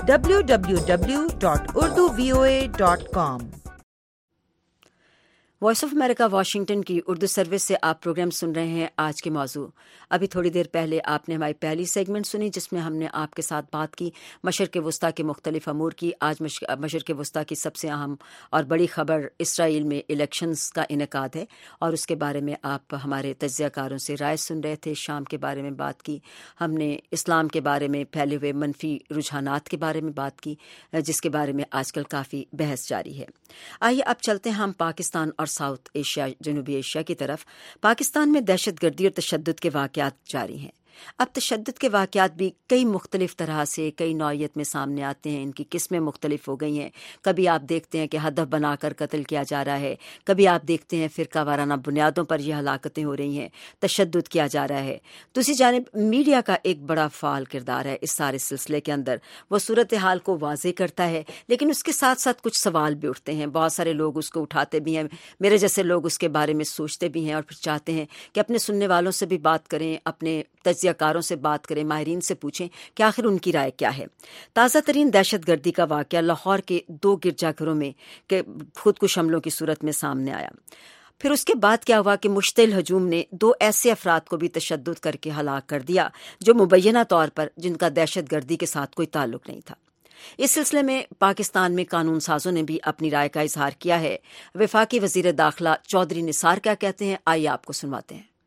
www.urduvoa.com। Voice of America Washington की उर्दू सर्विस से आप प्रोग्राम सुन रहे हैं। आज के मौजू, अभी थोड़ी देर पहले आपने हमारी पहली सेगमेंट सुनी जिसमें हमने आपके साथ बात की मशरक़ वस्ता के मुख्तलिफ अमूर की। आज मशरक़ वस्ता की सबसे अहम और बड़ी खबर इसराइल में इलेक्शंस का इनेकाद है, और उसके बारे में आप हमारे तज्ज़ियाकारों से राय सुन रहे थे। शाम के बारे में बात की हमने, इस्लाम के बारे में फैले हुए मनफी रुझानात के बारे में बात की, जिसके बारे में आजकल काफ़ी बहस जारी है। आइए अब चलते हैं हम पाकिस्तान और साउथ एशिया, जनूबी एशिया की तरफ। पाकिस्तान में दहशतगर्दी और तशद्दुद के वाक़यात जारी हैं। अब तशद्दुद के वाक़यात भी कई मुख्तलिफ तरह से, कई नौइयत में सामने आते हैं। इनकी किस्में मुख्तलिफ हो गई हैं। कभी आप देखते हैं कि हदफ बनाकर कत्ल किया जा रहा है, कभी आप देखते हैं फ़िरका वाराना बुनियादों पर यह हलाकतें हो रही हैं, तशद्दुद किया जा रहा है। दूसरी जानिब मीडिया का एक बड़ा फ़ाल किरदार है इस सारे सिलसिले के अंदर। वो सूरत हाल को वाज़े करता है, लेकिन उसके साथ साथ कुछ सवाल भी उठते हैं। बहुत सारे लोग उसको उठाते भी हैं, मेरे जैसे लोग उसके बारे में सोचते भी हैं, और फिर चाहते हैं कि अपने सुनने वालों से भी बात करें, अपने तज्ज़ियाकारों से बात करें, माहिरीन से पूछें कि आखिर उनकी राय क्या है। ताज़ा तरीन दहशतगर्दी का वाक़या लाहौर के 2 गिरजाघरों में के खुदकुश हमलों की सूरत में सामने आया। फिर उसके बाद क्या हुआ कि मुश्तिल हजूम ने 2 ऐसे अफराद को भी तशद्दुद करके हलाक कर दिया जो मुबैना तौर पर जिनका दहशतगर्दी के साथ कोई ताल्लुक नहीं था। इस सिलसिले में पाकिस्तान में कानून साजों ने भी अपनी राय का इजहार किया है। वफाकी वज़ीर दाखिला चौधरी निसार क्या कहते हैं, आइए आपको सुनवाते हैं।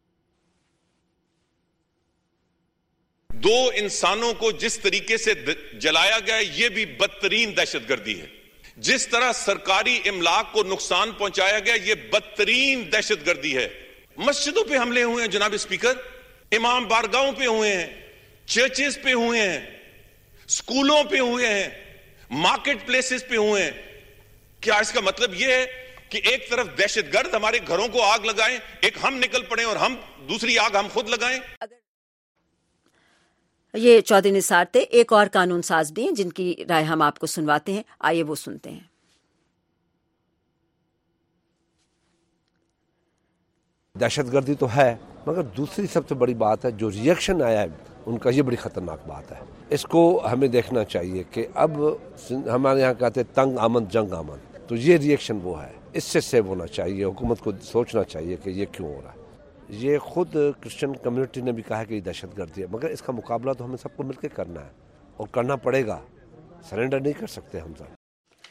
2 इंसानों को जिस तरीके से जलाया गया, ये भी बदतरीन दहशतगर्दी है। जिस तरह सरकारी इमलाक को नुकसान पहुंचाया गया, ये बदतरीन दहशतगर्दी है। मस्जिदों पे हमले हुए हैं जनाब स्पीकर, इमाम बारगाहों पे हुए हैं, चर्चेस पे हुए हैं, स्कूलों पे हुए हैं, मार्केट प्लेसेस पे हुए हैं। क्या इसका मतलब यह है कि एक तरफ दहशतगर्द हमारे घरों को आग लगाएं, एक हम निकल पड़े और हम दूसरी आग हम खुद लगाएं? یہ चौधरी निसार थे। एक और कानून साज भी हैं जिनकी राय हम आपको सुनवाते हैं, आइए वो सुनते हैं। दहशतगर्दी तो है, मगर दूसरी सबसे बड़ी बात है जो रिएक्शन आया है उनका, ये बड़ी खतरनाक बात है। इसको हमें देखना चाहिए कि अब हमारे यहाँ कहते हैं तंग आमद जंग आमद, तो ये रिएक्शन वो है, इससे सेव होना चाहिए। हुकूमत को सोचना चाहिए कि ये क्यों हो रहा है। ये खुद क्रिश्चियन कम्युनिटी ने भी कहा है कि ये दहशतगर्दी है, मगर इसका मुकाबला तो हमें सबको मिलकर करना है और करना पड़ेगा। सरेंडर नहीं कर सकते हम सब।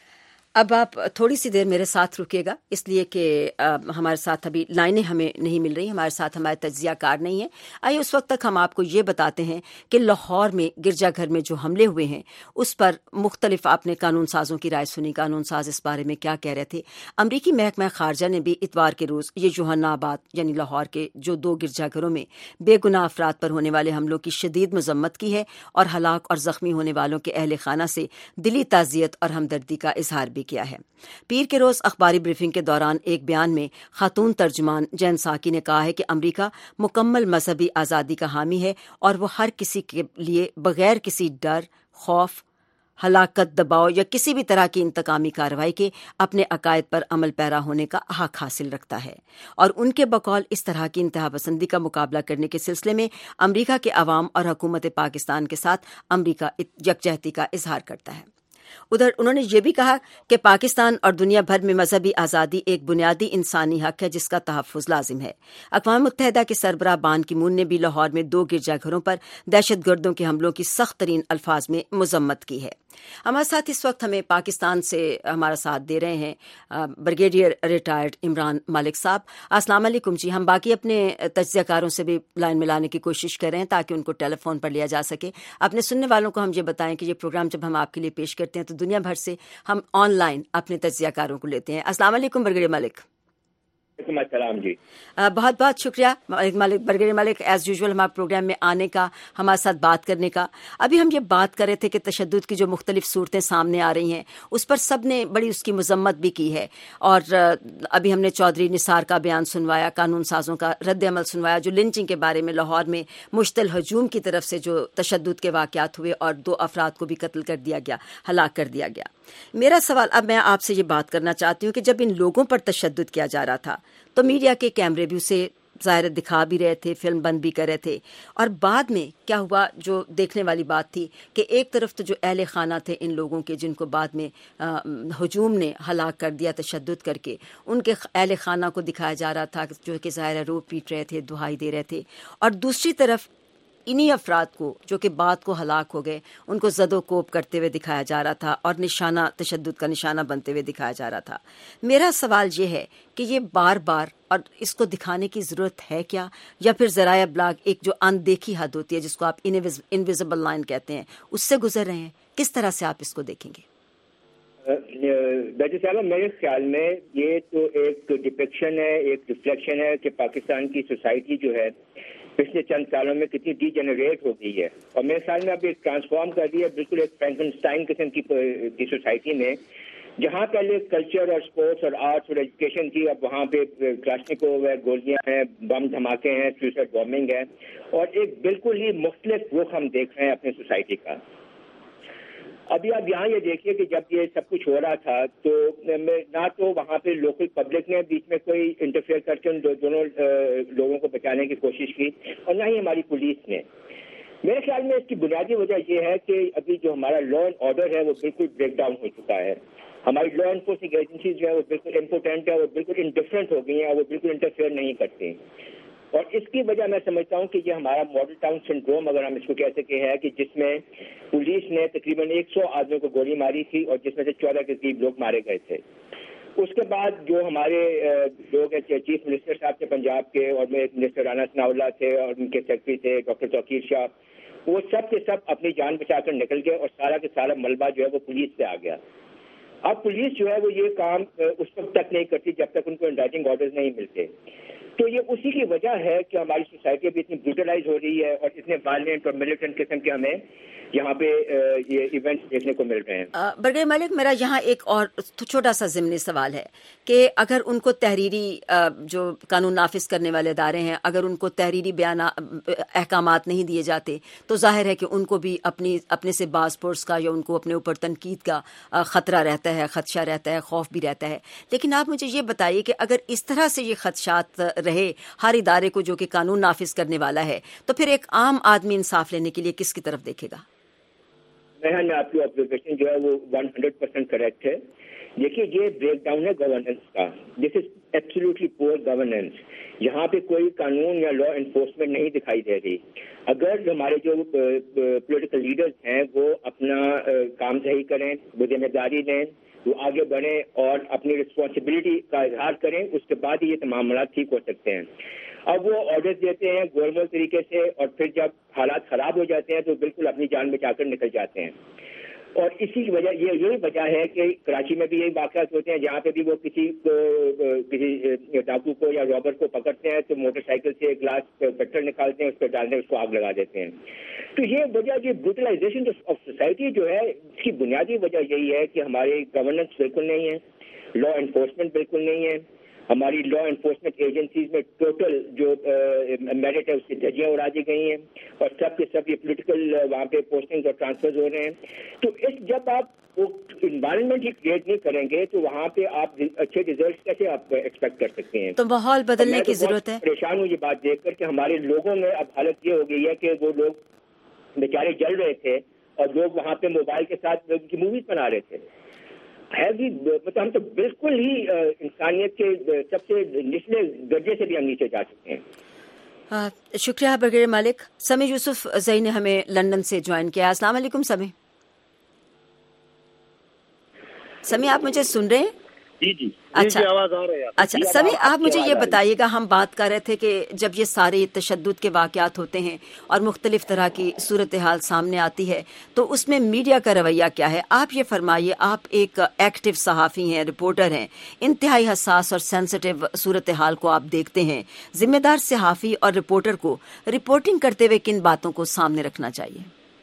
अब आप थोड़ी सी देर मेरे साथ रुकिएगा, इसलिए कि हमारे साथ अभी लाइनें हमें नहीं मिल रही, हमारे साथ हमारे तज्जियाकार नहीं है। आइए उस वक्त तक हम आपको ये बताते हैं कि लाहौर में गिरजाघर में जो हमले हुए हैं उस पर मुख्तलिफ आपने कानून साजों की राय सुनी। कानून साज इस बारे में क्या कह रहे थे। अमरीकी महकमा खारजा ने भी इतवार के रोज़ ये जोहानाबाद यानी लाहौर के जो 2 गिरजाघरों में बेगुनाह अफराद पर होने वाले हमलों की शदीद मजम्मत की है और हलाक और जख्मी होने वालों के अहल खाना से दिली ताज़ियत और हमदर्दी का इजहार भी किया है। पीर के रोज अखबारी ब्रीफिंग के दौरान एक बयान में खातून तर्जुमान जैन साकी ने कहा है कि अमरीका मुकम्मल मजहबी आज़ादी का हामी है और वो हर किसी के लिए बगैर किसी डर, खौफ, हलाकत, दबाव या किसी भी तरह की इंतकामी कार्रवाई के अपने अकायद पर अमल पैरा होने का हक हासिल रखता है। और उनके बकौल इस तरह की इंतहा पसंदी का मुकाबला करने के सिलसिले में अमरीका के अवाम और हुकूमत पाकिस्तान के साथ अमरीका यकजहती का इजहार करता है। उधर उन्होंने ये भी कहा कि पाकिस्तान और दुनिया भर में मजहबी आज़ादी एक बुनियादी इंसानी हक है जिसका तहफ़्फ़ुज़ लाजिम है। अक़वाम मुत्तहिदा के सरबराह बान की मून ने भी लाहौर में 2 गिरजाघरों पर दहशतगर्दों के हमलों की सख्त तरीन अल्फाज में मजम्मत की है। हमारे साथ इस वक्त हमें पाकिस्तान से हमारा साथ दे रहे हैं ब्रिगेडियर रिटायर्ड इमरान मालिक साहब। अस्सलाम वालेकुम जी। हम बाकी अपने तज्ज़ियाकारों से भी लाइन मिलाने की कोशिश कर रहे हैं ताकि उनको टेलीफोन पर लिया जा सके। अपने सुनने वालों को हम ये बताएं कि ये प्रोग्राम जब हम आपके लिए पेश करते हैं तो दुनिया भर से हम ऑनलाइन अपने तज्ज़ियाकारों को लेते हैं। अस्सलाम वालेकुम ब्रिगेडियर मालिक। जी बहुत बहुत शुक्रिया ब्रिगेडियर मालिक एज यूजुअल हमारे प्रोग्राम में आने का, हमारे साथ बात करने का। अभी हम ये बात कर रहे थे कि तशद्दुद की जो मुख्तलिफ सूरतें सामने आ रही हैं उस पर सब ने बड़ी उसकी मजम्मत भी की है। और अभी हमने चौधरी निसार का बयान सुनवाया, कानून साजों का रद्द अमल सुनवाया, जो लिंचिंग के बारे में लाहौर में मुश्तल हजूम की तरफ से जो तशद्दुद के वाक़यात हुए और 2 अफराद को भी कत्ल कर दिया गया, हलाक कर दिया गया। मेरा सवाल अब मैं आपसे ये बात करना चाहती हूँ कि जब इन लोगों पर तशद्दुद किया जा रहा था तो मीडिया के कैमरे भी उसे ज़ाहिर दिखा भी रहे थे, फिल्म बंद भी कर रहे थे। और बाद में क्या हुआ, जो देखने वाली बात थी कि एक तरफ तो जो अहले खाना थे इन लोगों के जिनको बाद में हजूम ने हलाक कर दिया तशद्दुद करके, उनके अहले खाना को दिखाया जा रहा था जो कि ज़ाहिर रोप पीट रहे थे, दुहाई दे रहे थे। और दूसरी तरफ इन्हीं अफराद को जो कि बाद को हलाक हो गए उनको ज़दो कोप करते हुए दिखाया जा रहा था और निशाना तशद्दुद का निशाना बनते हुए दिखाया जा रहा था। मेरा सवाल ये है कि ये बार बार और इसको दिखाने की ज़रूरत है क्या, या फिर ज़राया ब्लाग एक जो अनदेखी हद होती है जिसको आप इनविजिबल लाइन कहते हैं उससे गुजर रहे हैं? किस तरह से आप इसको देखेंगे? मेरे ख्याल में ये तो एक डिपिक्शन है, एक रिफ्लेक्शन है कि पाकिस्तान की सोसाइटी जो है पिछले चंद सालों में कितनी डीजेनरेट हो गई है और मेरे ख्याल में अब एक ट्रांसफॉर्म कर दी है बिल्कुल एक फ्रैंकनस्टाइन किस्म की सोसाइटी में, जहाँ पहले कल्चर और स्पोर्ट्स और आर्ट्स और एजुकेशन थी, अब वहाँ पे क्लाशनिकोव है, गोलियाँ हैं, बम धमाके हैं, सुसाइड बॉम्बिंग है और एक बिल्कुल ही मुख्तलिफ रुख हम देख रहे हैं अपनी सोसाइटी का। अभी आप यहाँ ये देखिए कि जब ये सब कुछ हो रहा था तो ना तो वहाँ पे लोकल पब्लिक ने बीच में कोई इंटरफेयर करके उन दोनों लोगों को बचाने की कोशिश की और ना ही हमारी पुलिस ने। मेरे ख्याल में इसकी बुनियादी वजह ये है कि अभी जो हमारा लॉ एंड ऑर्डर है वो बिल्कुल ब्रेक डाउन हो चुका है। हमारी लॉ एनफोर्सिंग एजेंसीज जो है वो बिल्कुल इम्पोर्टेंट है, वो बिल्कुल इंडिफरेंट हो गई हैं, वो बिल्कुल इंटरफेयर नहीं करती। और इसकी वजह मैं समझता हूँ कि ये हमारा मॉडल टाउन सिंड्रोम अगर हम इसको कह सके है कि जिसमें पुलिस ने तकरीबन 100 आदमियों को गोली मारी थी और जिसमें से 14 के करीब लोग मारे गए थे। उसके बाद जो हमारे लोग हैं चीफ मिनिस्टर साहब थे पंजाब के और मेरे मिनिस्टर राना सनाउल्लाह थे और उनके सेक्रेटरी थे डॉक्टर तौकीर शाह, वो सब के सब अपनी जान बचाकर निकल गए और सारा के सारा मलबा जो है वो पुलिस पे आ गया। अब पुलिस जो है वो ये काम उस वक्त तक नहीं करती जब तक उनको इंडाइटिंग ऑर्डर्स नहीं मिलते। تو یہ اسی کی وجہ ہے کہ ہماری سوسائٹی ابھی اتنی بروٹلائز ہو رہی ہے اور اتنے وائلنٹ اور ملیٹنٹ قسم کے ہمیں یہاں پہ یہ ایونٹس دیکھنے کو مل رہے ہیں. برگر ملک، میرا یہاں ایک اور چھوٹا سا ضمنی سوال ہے کہ اگر ان کو تحریری جو قانون نافذ کرنے والے ادارے ہیں، اگر ان کو تحریری احکامات نہیں دیے جاتے تو ظاہر ہے کہ ان کو بھی اپنے سے باز پرس کا یا ان کو اپنے اوپر تنقید کا خطرہ رہتا ہے، خدشہ رہتا ہے، خوف بھی رہتا ہے. لیکن آپ مجھے یہ بتائیے کہ اگر اس طرح سے یہ خدشات رہے ہر ادارے کو جو کہ قانون نافذ کرنے والا ہے، تو پھر ایک عام آدمی انصاف لینے کے لیے کس کی طرف دیکھے گا؟ میں آپ کی آبزرویشن جو ہے وہ 100% کریکٹ ہے. دیکھیے یہ بریک ڈاؤن ہے گورننس کا. This is absolutely poor governance. یہاں پہ کوئی قانون یا لا انفورسمنٹ نہیں دکھائی دے رہی. اگر ہمارے جو پولیٹیکل لیڈرز ہیں وہ اپنا کام صحیح کریں، وہ ذمہ داری لیں، وہ آگے بڑھیں اور اپنی رسپانسبلٹی کا اظہار کریں، اس کے بعد یہ تمام معاملات ٹھیک ہو سکتے ہیں. اب وہ آرڈرز دیتے ہیں گورنمنٹ طریقے سے اور پھر جب حالات خراب ہو جاتے ہیں تو بالکل اپنی جان بچا کر نکل جاتے ہیں. اور اسی کی وجہ یہی وجہ ہے کہ کراچی میں بھی یہی واقعات ہوتے ہیں جہاں پہ بھی وہ کسی ڈاکو کو یا رابر کو پکڑتے ہیں تو موٹر سائیکل سے گلاس پٹر نکالتے ہیں، اس پہ ڈالتے ہیں، اس کو آگ لگا دیتے ہیں. تو یہ وجہ یہ بروٹلائزیشن آف سوسائٹی جو ہے اس کی بنیادی وجہ یہی ہے کہ ہماری گورننس بالکل نہیں ہے، لا انفورسمنٹ بالکل نہیں ہے. ہماری لا انفورسمنٹ ایجنسیز میں ٹوٹل جو میرٹ ہے اس کی دھجیاں اڑا دی گئی ہیں اور سب کے سب یہ پولیٹیکل وہاں پہ پوسٹنگ اور ٹرانسفر ہو رہے ہیں. تو جب آپ وہ انوائرمنٹ ہی کریٹ نہیں کریں گے تو وہاں پہ آپ اچھے ریزلٹس کیسے آپ ایکسپیکٹ کر سکتے ہیں؟ تو ماحول بدلنے کی ضرورت ہے. پریشان ہوں یہ بات دیکھ کر کہ ہمارے لوگوں میں اب حالت یہ ہو گئی ہے کہ وہ لوگ بیچارے جل رہے تھے اور لوگ وہاں پہ موبائل کے ساتھ موویز بنا رہے تھے. مطلب ہم تو بالکل ہی انسانیت کے سب سے نچلے درجے سے بھی ہم نیچے جا چکے ہیں. شکریہ برگر ملک. سمی یوسف زئی نے ہمیں لندن سے جوائن کیا. السلام علیکم سمی. سمی آپ مجھے سن رہے ہیں؟ جی اچھا آواز آ رہی ہے. اچھا سمی آپ مجھے یہ بتائیے گا، ہم بات کر رہے تھے کہ جب یہ سارے تشدد کے واقعات ہوتے ہیں اور مختلف طرح کی صورتحال سامنے آتی ہے تو اس میں میڈیا کا رویہ کیا ہے؟ آپ یہ فرمائیے، آپ ایک ایکٹیو صحافی ہیں، رپورٹر ہیں، انتہائی حساس اور سینسٹیو صورتحال کو آپ دیکھتے ہیں. ذمہ دار صحافی اور رپورٹر کو رپورٹنگ کرتے ہوئے کن باتوں کو سامنے رکھنا چاہیے؟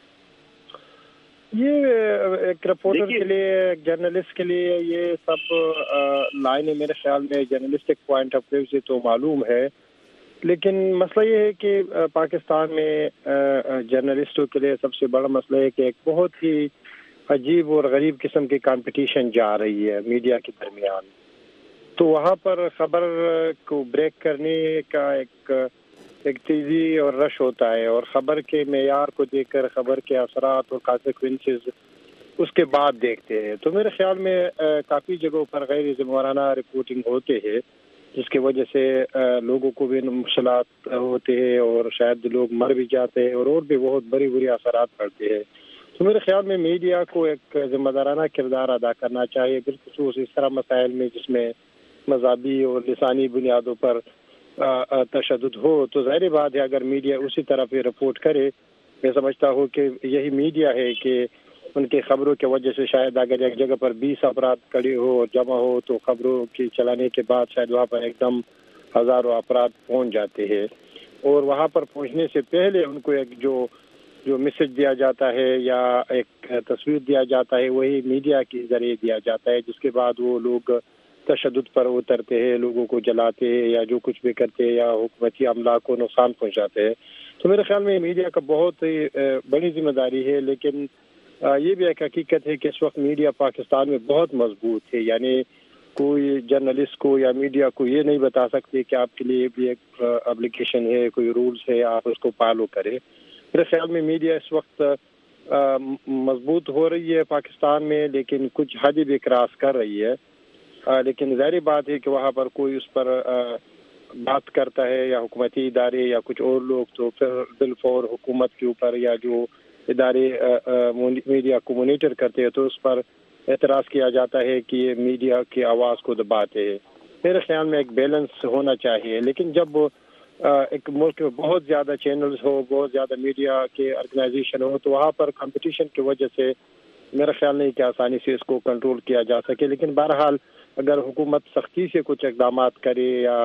یہ ایک رپورٹر کے لیے، ایک جرنلسٹ کے لیے یہ سب لائنیں میرے خیال میں جرنلسٹک پوائنٹ آف ویو سے تو معلوم ہے، لیکن مسئلہ یہ ہے کہ پاکستان میں جرنلسٹوں کے لیے سب سے بڑا مسئلہ ہے کہ ایک بہت ہی عجیب اور غریب قسم کی کمپٹیشن جا رہی ہے میڈیا کے درمیان. تو وہاں پر خبر کو بریک کرنے کا ایک تیزی اور رش ہوتا ہے اور خبر کے معیار کو دیکھ کر خبر کے اثرات اور کانسیکوینسز اس کے بعد دیکھتے ہیں. تو میرے خیال میں کافی جگہوں پر غیر ذمہ رپورٹنگ ہوتے ہیں جس کی وجہ سے لوگوں کو بھی مشکلات ہوتے ہیں اور شاید لوگ مر بھی جاتے ہیں اور بھی بہت بری اثرات پڑتے ہیں. تو میرے خیال میں میڈیا کو ایک ذمہ دارانہ کردار ادا کرنا چاہیے، بالخصوص اس طرح مسائل میں جس میں مذہبی اور لسانی بنیادوں پر تشدد ہو. تو ظاہر بات ہے اگر میڈیا اسی طرح پہ رپورٹ کرے، میں سمجھتا ہوں کہ یہی میڈیا ہے کہ ان کے خبروں کی وجہ سے شاید اگر ایک جگہ پر 20 افراد کھڑے ہو اور جمع ہو تو خبروں کی چلانے کے بعد شاید وہاں پر ایک دم ہزاروں افراد پہنچ جاتے ہیں اور وہاں پر پہنچنے سے پہلے ان کو ایک جو میسج دیا جاتا ہے یا ایک تصویر دیا جاتا ہے وہی میڈیا کے ذریعے دیا جاتا ہے، جس کے بعد وہ لوگ تشدد پر اترتے ہیں، لوگوں کو جلاتے ہیں یا جو کچھ بھی کرتے ہیں یا حکومتی عملہ کو نقصان پہنچاتے ہیں. تو میرے خیال میں میڈیا کا بہت ہی بڑی ذمہ داری ہے، لیکن یہ بھی ایک حقیقت ہے کہ اس وقت میڈیا پاکستان میں بہت مضبوط ہے. یعنی کوئی جرنلسٹ کو یا میڈیا کو یہ نہیں بتا سکتے کہ آپ کے لیے بھی ایک اپلیکیشن ہے، کوئی رولز ہے، آپ اس کو فالو کریں. میرے خیال میں میڈیا اس وقت مضبوط ہو رہی ہے پاکستان میں، لیکن کچھ حد بھی کراس کر رہی ہے. لیکن ظاہر بات ہے کہ وہاں پر کوئی اس پر بات کرتا ہے یا حکومتی ادارے یا کچھ اور لوگ تو پھر بالفور حکومت کے اوپر یا جو ادارے میڈیا کو مانیٹر کرتے ہیں تو اس پر اعتراض کیا جاتا ہے کہ یہ میڈیا کی آواز کو دباتے ہیں. میرے خیال میں ایک بیلنس ہونا چاہیے، لیکن جب ایک ملک میں بہت زیادہ چینلز ہو، بہت زیادہ میڈیا کے آرگنائزیشن ہو تو وہاں پر کمپٹیشن کی وجہ سے میرا خیال نہیں کہ آسانی سے اس کو کنٹرول کیا جا سکے. لیکن بہرحال اگر حکومت سختی سے کچھ اقدامات کرے یا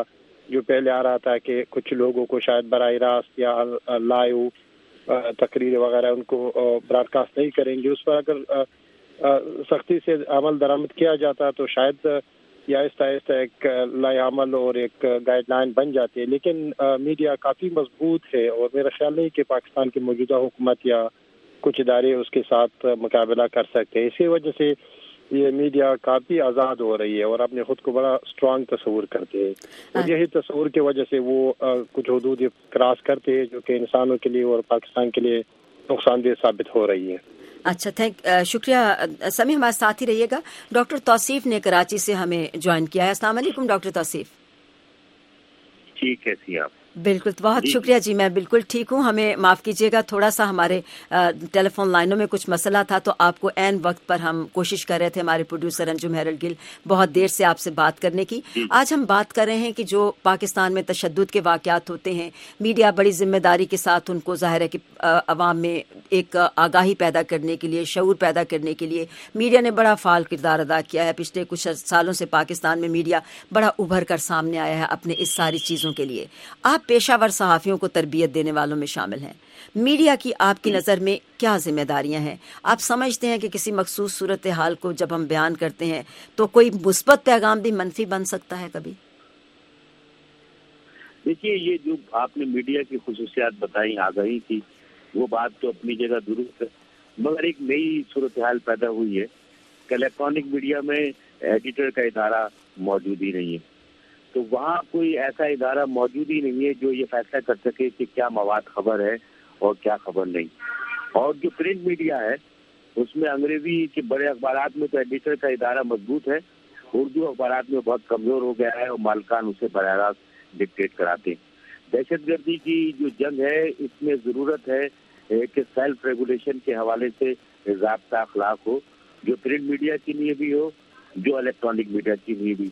جو پہلے آ رہا تھا کہ کچھ لوگوں کو شاید براہ راست یا لائیو تقریر وغیرہ ان کو براڈ کاسٹ نہیں کریں گے، اس پر اگر سختی سے عمل درآمد کیا جاتا تو شاید یہ آہستہ آہستہ ایک لائے عمل اور ایک گائیڈ لائن بن جاتی ہے. لیکن میڈیا کافی مضبوط ہے اور میرا خیال نہیں کہ پاکستان کی موجودہ حکومت یا کچھ ادارے اس کے ساتھ مقابلہ کر سکتے. اسی وجہ سے یہ میڈیا کافی آزاد ہو رہی ہے اور اپنے خود کو بڑا اسٹرانگ تصور کرتے ہیں، اور یہی تصور کی وجہ سے وہ کچھ حدود کراس کرتے ہیں جو کہ انسانوں کے لیے اور پاکستان کے لیے نقصان دہ ثابت ہو رہی ہے. اچھا، شکریہ سمیع، ہمارے ساتھ ہی رہیے گا. ڈاکٹر توصیف نے کراچی سے ہمیں جوائن کیا ہے. السلام علیکم ڈاکٹر توصیف. ٹھیک ہے سی آپ؟ بالکل، بہت شکریہ جی، میں بالکل ٹھیک ہوں. ہمیں معاف کیجیے گا، تھوڑا سا ہمارے ٹیلی فون لائنوں میں کچھ مسئلہ تھا تو آپ کو عین وقت پر ہم کوشش کر رہے تھے، ہمارے پروڈیوسر انجم ہیرلڈ گل، بہت دیر سے آپ سے بات کرنے کی. آج ہم بات کر رہے ہیں کہ جو پاکستان میں تشدد کے واقعات ہوتے ہیں، میڈیا بڑی ذمہ داری کے ساتھ ان کو ظاہر ہے کہ عوام میں ایک آگاہی پیدا کرنے کے لیے، شعور پیدا کرنے کے لیے میڈیا نے بڑا فعال کردار ادا کیا ہے. پچھلے کچھ سالوں سے پاکستان میں میڈیا بڑا ابھر کر سامنے آیا ہے اپنے اس ساری چیزوں کے لیے. آپ پیشہ ور صحافیوں کو تربیت دینے والوں میں شامل ہیں. میڈیا کی آپ کی نظر میں کیا ذمہ داریاں ہیں؟ آپ سمجھتے ہیں کہ کسی مخصوص صورتحال کو جب ہم بیان کرتے ہیں تو کوئی مثبت پیغام بھی منفی بن سکتا ہے کبھی؟ دیکھیے، یہ جو آپ نے میڈیا کی خصوصیات بتائی، آگاہی کی، وہ بات تو اپنی جگہ درست ہے، مگر ایک نئی صورتحال پیدا ہوئی ہے کہ الیکٹرانک میڈیا میں ایڈیٹر کا ادارہ موجود ہی نہیں ہے. تو وہاں کوئی ایسا ادارہ موجود ہی نہیں ہے جو یہ فیصلہ کر سکے کہ کیا مواد خبر ہے اور کیا خبر نہیں. اور جو پرنٹ میڈیا ہے اس میں انگریزی کے بڑے اخبارات میں تو ایڈیٹر کا ادارہ مضبوط ہے، اردو اخبارات میں بہت کمزور ہو گیا ہے اور مالکان اسے براہ راست ڈکٹیٹ کراتے ہیں. دہشت گردی کی جو جنگ ہے اس میں ضرورت ہے کہ سیلف ریگولیشن کے حوالے سے ضابطہ اخلاق ہو، جو پرنٹ میڈیا کے لیے بھی ہو، جو الیکٹرانک میڈیا کے لیے بھی.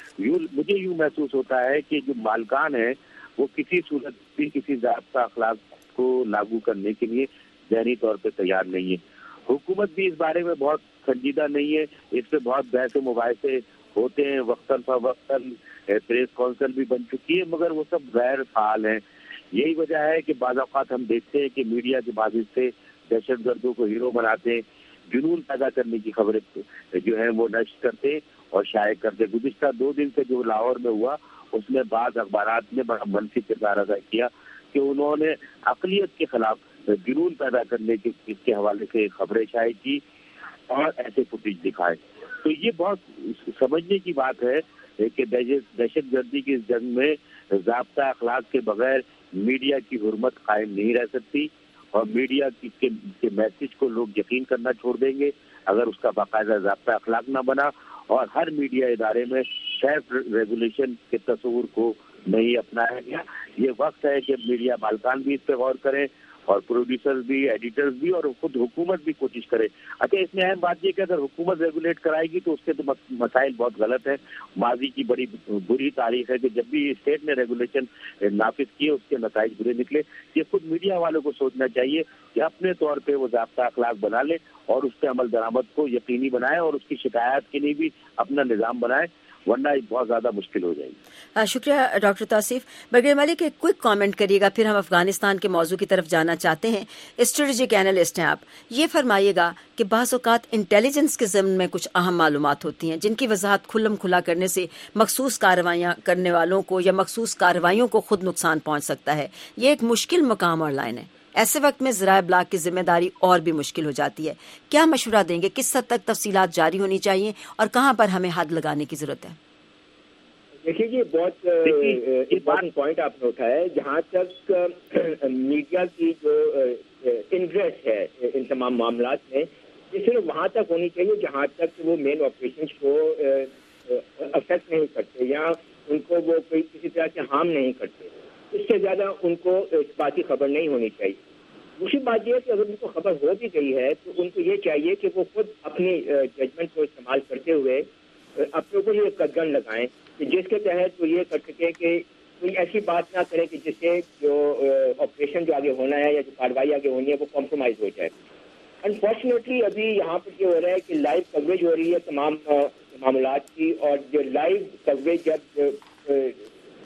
مجھے یوں محسوس ہوتا ہے کہ جو مالکان ہیں وہ کسی صورت بھی کسی ضابطہ اخلاق کو لاگو کرنے کے لیے ذہنی طور پہ تیار نہیں ہے. حکومت بھی اس بارے میں بہت سنجیدہ نہیں ہے، اس پہ بہت بحث و مباحثے ہوتے ہیں، وقتاً فوقتاً پریس کونسل بھی بن چکی ہے، مگر وہ سب غیر فعال ہیں. یہی وجہ ہے کہ بعض اوقات ہم دیکھتے ہیں کہ میڈیا کے بعض سے دہشت گردوں کو ہیرو بناتے ہیں، جنون پیدا کرنے کی خبریں جو ہیں وہ نشر کرتے اور شائع کرتے. گزشتہ 2 دن سے جو لاہور میں ہوا اس میں بعض اخبارات نے بڑا منفی کردار ادا کیا کہ انہوں نے اقلیت کے خلاف جنون پیدا کرنے کے حوالے سے خبریں شائع کی اور ایسے فوٹیج دکھائے. تو یہ بہت سمجھنے کی بات ہے کہ دہشت گردی کی اس جنگ میں ضابطہ اخلاق کے بغیر میڈیا کی حرمت قائم نہیں رہ سکتی، اور میڈیا کے میسج کو لوگ یقین کرنا چھوڑ دیں گے اگر اس کا باقاعدہ ضابطہ اخلاق نہ بنا اور ہر میڈیا ادارے میں سیلف ریگولیشن کے تصور کو نہیں اپنایا گیا. یہ وقت ہے کہ میڈیا مالکان بھی اس پہ غور کریں اور پروڈیوسرز بھی، ایڈیٹرز بھی، اور خود حکومت بھی کوشش کرے. اچھا، اس میں اہم بات یہ کہ اگر حکومت ریگولیٹ کرائے گی تو اس کے تو مسائل بہت غلط ہیں. ماضی کی بڑی بری تاریخ ہے کہ جب بھی اسٹیٹ نے ریگولیشن نافذ کیے اس کے نتائج برے نکلے. یہ خود میڈیا والوں کو سوچنا چاہیے کہ اپنے طور پہ وہ ضابطہ اخلاق بنا لے اور اس پہ عمل درآمد کو یقینی بنائے اور اس کی شکایات کے لیے بھی اپنا نظام بنائے، ورنہ بہت زیادہ مشکل ہو جائے گی. شکریہ ڈاکٹر توصیف. برگر ملک ایک کوئک کامنٹ کریے گا، پھر ہم افغانستان کے موضوع کی طرف جانا چاہتے ہیں. اسٹریٹجک اینالسٹ ہیں آپ، یہ فرمائیے گا کہ بعض اوقات انٹیلیجنس کے ضمن میں کچھ اہم معلومات ہوتی ہیں جن کی وضاحت کھلم کھلا کرنے سے مخصوص کارروائیاں کرنے والوں کو یا مخصوص کارروائیوں کو خود نقصان پہنچ سکتا ہے. یہ ایک مشکل مقام اور لائن ہے. ایسے وقت میں ذرائع ابلاغ کی ذمہ داری اور بھی مشکل ہو جاتی ہے. کیا مشورہ دیں گے؟ کس حد تک تفصیلات جاری ہونی چاہیے اور کہاں پر ہمیں حد لگانے کی ضرورت ہے؟ دیکھیے، یہ بہت امپورٹنٹ پوائنٹ آپ نے اٹھایا ہے. جہاں تک میڈیا کی جو انٹرسٹ ہے ان تمام معاملات میں، یہ صرف وہاں تک ہونی چاہیے جہاں تک وہ مین آپریشنس کو افیکٹ نہیں کرتے یا ان کو وہ کوئی کسی طرح سے ہارم نہیں کرتے. اس سے زیادہ ان کو اس بات کی خبر نہیں ہونی چاہیے. دوسری بات یہ ہے کہ اگر ان کو خبر ہو بھی گئی ہے تو ان کو یہ چاہیے کہ وہ خود اپنی ججمنٹ کو استعمال کرتے ہوئے اپنے اوپر یہ قدغن لگائیں کہ جس کے تحت وہ یہ کر سکیں کہ کوئی ایسی بات نہ کریں کہ جس سے جو آپریشن جو آگے ہونا ہے یا جو کارروائی آگے ہونی ہے وہ کمپرومائز ہو جائے. انفارچونیٹلی ابھی یہاں پر یہ ہو رہا ہے کہ لائیو کوریج ہو رہی ہے تمام معاملات کی، اور جو لائیو کوریج جب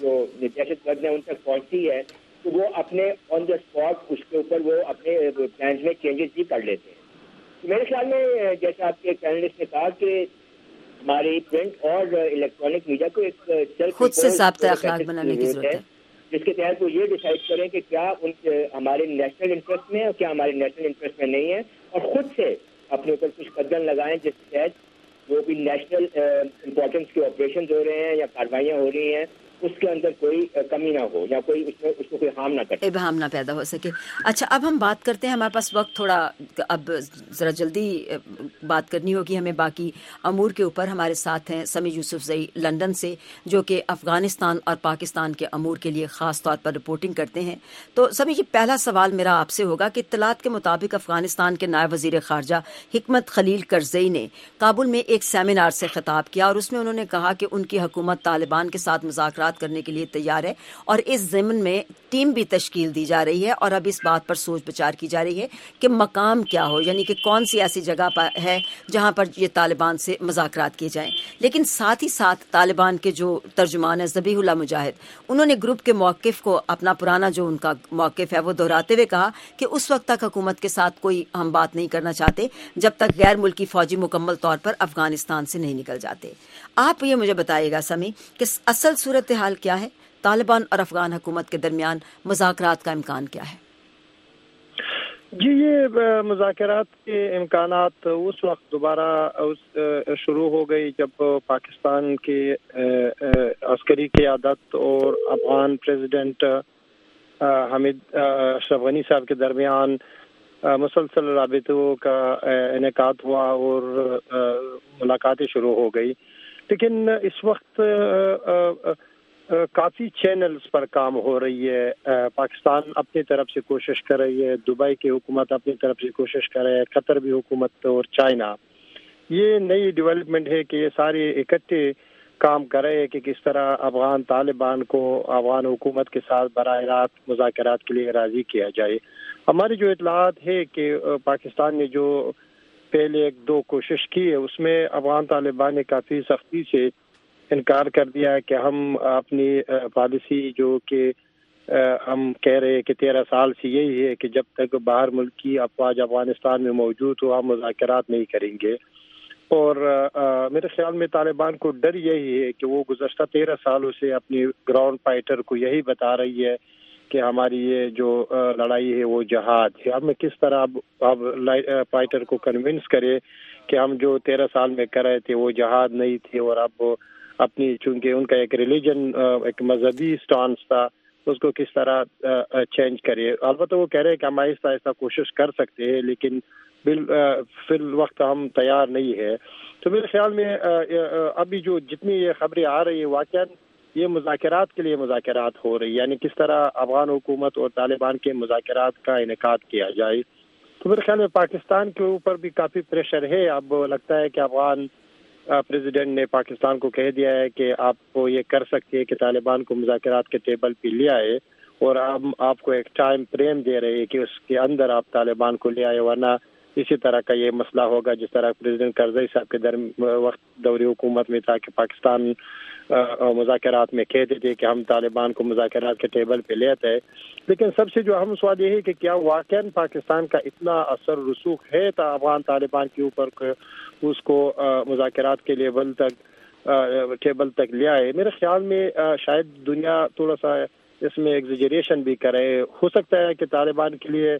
جو دہشت گرد ہیں ان تک پہنچتی ہے تو وہ اپنے آن دا اسپاٹ اس کے اوپر وہ اپنے پلانز میں چینجز بھی کر لیتے ہیں. میرے خیال میں جیسا آپ کے پینلسٹ نے کہا کہ ہماری پرنٹ اور الیکٹرانک میڈیا کو ایک خود سے ضابطۂ اخلاق بنانے کی ضرورت ہے جس کے تحت وہ یہ ڈیسائیڈ کریں کہ کیا ہمارے نیشنل انٹرسٹ میں ہے اور کیا ہمارے نیشنل انٹرسٹ میں نہیں ہے, اور خود سے اپنے اوپر کچھ قدم لگائیں جس کے تحت جو بھی نیشنل امپورٹنس کے آپریشن ہو رہے ہیں یا کاروائیاں ہو رہی ہیں اس کے اندر کوئی کمی نہ ہو یا کوئی اس کو کوئی ہارم نہ کرے, ابہام نہ پیدا ہو سکے. اچھا, اب ہم بات کرتے ہیں, ہمارے پاس وقت تھوڑا اب ذرا جلدی بات کرنی ہوگی ہمیں باقی امور کے اوپر. ہمارے ساتھ ہیں سمی یوسفزئی لندن سے, جو کہ افغانستان اور پاکستان کے امور کے لیے خاص طور پر رپورٹنگ کرتے ہیں. تو سمی, یہ پہلا سوال میرا آپ سے ہوگا کہ اطلاعات کے مطابق افغانستان کے نائب وزیر خارجہ حکمت خلیل کرزئی نے کابل میں ایک سیمینار سے خطاب کیا اور اس میں انہوں نے کہا کہ ان کی حکومت طالبان کے ساتھ مذاکرات کرنے کے لیے تیار ہے اور اس ضمن میں ٹیم بھی تشکیل دی جا رہی ہے, اور اب اس بات پر سوچ بچار کی جا رہی ہے کہ مقام کیا ہو, یعنی کہ کون سی ایسی جگہ پر ہے جہاں پر یہ طالبان سے مذاکرات کیے جائیں. لیکن ساتھ ہی ساتھ طالبان کے جو ترجمان ہے ذبیح اللہ مجاہد, انہوں نے گروپ کے موقف کو, اپنا پرانا جو ان کا موقف ہے وہ دہراتے ہوئے کہا کہ اس وقت تک حکومت کے ساتھ کوئی ہم بات نہیں کرنا چاہتے جب تک غیر ملکی فوجی مکمل طور پر افغانستان سے نہیں نکل جاتے. آپ یہ مجھے بتائیے گا سمی کہ اصل صورتحال کیا ہے, طالبان اور افغان حکومت کے درمیان مذاکرات کا امکان کیا ہے؟ جی, یہ مذاکرات کے امکانات اس وقت دوبارہ شروع ہو گئی جب پاکستان کے عسکری قیادت اور افغان پریزیڈنٹ حامد اشرف غنی صاحب کے درمیان مسلسل رابطوں کا انعقاد ہوا اور ملاقاتیں شروع ہو گئی. لیکن اس وقت کافی چینلز پر کام ہو رہی ہے. پاکستان اپنی طرف سے کوشش کر رہی ہے, دبئی کی حکومت اپنی طرف سے کوشش کر رہی ہے, قطر بھی حکومت اور چائنا. یہ نئی ڈیولپمنٹ ہے کہ یہ سارے اکٹھے کام کر رہے ہیں کہ کس طرح افغان طالبان کو افغان حکومت کے ساتھ براہ راست مذاکرات کے لیے راضی کیا جائے. ہماری جو اطلاعات ہے کہ پاکستان نے جو پہلے 1-2 کوشش کی ہے اس میں افغان طالبان نے کافی سختی سے انکار کر دیا ہے کہ ہم اپنی پالیسی جو کہ ہم کہہ رہے ہیں کہ 13 سال سے یہی ہے کہ جب تک باہر ملکی افواج افغانستان میں موجود ہو ہم مذاکرات نہیں کریں گے. اور میرے خیال میں طالبان کو ڈر یہی ہے کہ وہ گزشتہ 13 سالوں سے اپنی گراؤنڈ فائٹر کو یہی بتا رہی ہے کہ ہماری یہ جو لڑائی ہے وہ جہاد ہے. ہم کس طرح اب فائٹر کو کنونس کرے کہ ہم جو 13 سال میں کر رہے تھے وہ جہاد نہیں تھے, اور اب اپنی چونکہ ان کا ایک ریلیجن ایک مذہبی سٹانس تھا اس کو کس طرح چینج کرے. البتہ وہ کہہ رہے ہیں کہ ہم آہستہ آہستہ کوشش کر سکتے ہیں لیکن فی الوقت ہم تیار نہیں ہے. تو میرے خیال میں ابھی جو جتنی یہ خبریں آ رہی ہیں واقعا یہ مذاکرات کے لیے مذاکرات ہو رہی, یعنی کس طرح افغان حکومت اور طالبان کے مذاکرات کا انعقاد کیا جائے. تو میرے خیال میں پاکستان کے اوپر بھی کافی پریشر ہے. اب لگتا ہے کہ افغان پریزیڈنٹ نے پاکستان کو کہہ دیا ہے کہ آپ کو یہ کر سکتے ہیں کہ طالبان کو مذاکرات کے ٹیبل پہ لے آئے, اور ہم آپ کو ایک ٹائم فریم دے رہے ہیں کہ اس کے اندر آپ طالبان کو لے آئے, ورنہ اسی طرح کا یہ مسئلہ ہوگا جس طرح پریزیڈنٹ کرزئی صاحب کے وقت دوری حکومت میں تھا کہ پاکستان مذاکرات میں کہتے تھے کہ ہم طالبان کو مذاکرات کے ٹیبل پہ لے آتے ہیں. لیکن سب سے جو اہم سوال یہ ہے کہ کیا واقعاً پاکستان کا اتنا اثر رسوخ ہے افغان طالبان کے اوپر کہ اس کو مذاکرات کے لیول تک ٹیبل تک لے آئے. میرے خیال میں شاید دنیا تھوڑا سا اس میں ایگزیجریشن بھی کرے. ہو سکتا ہے کہ طالبان کے لیے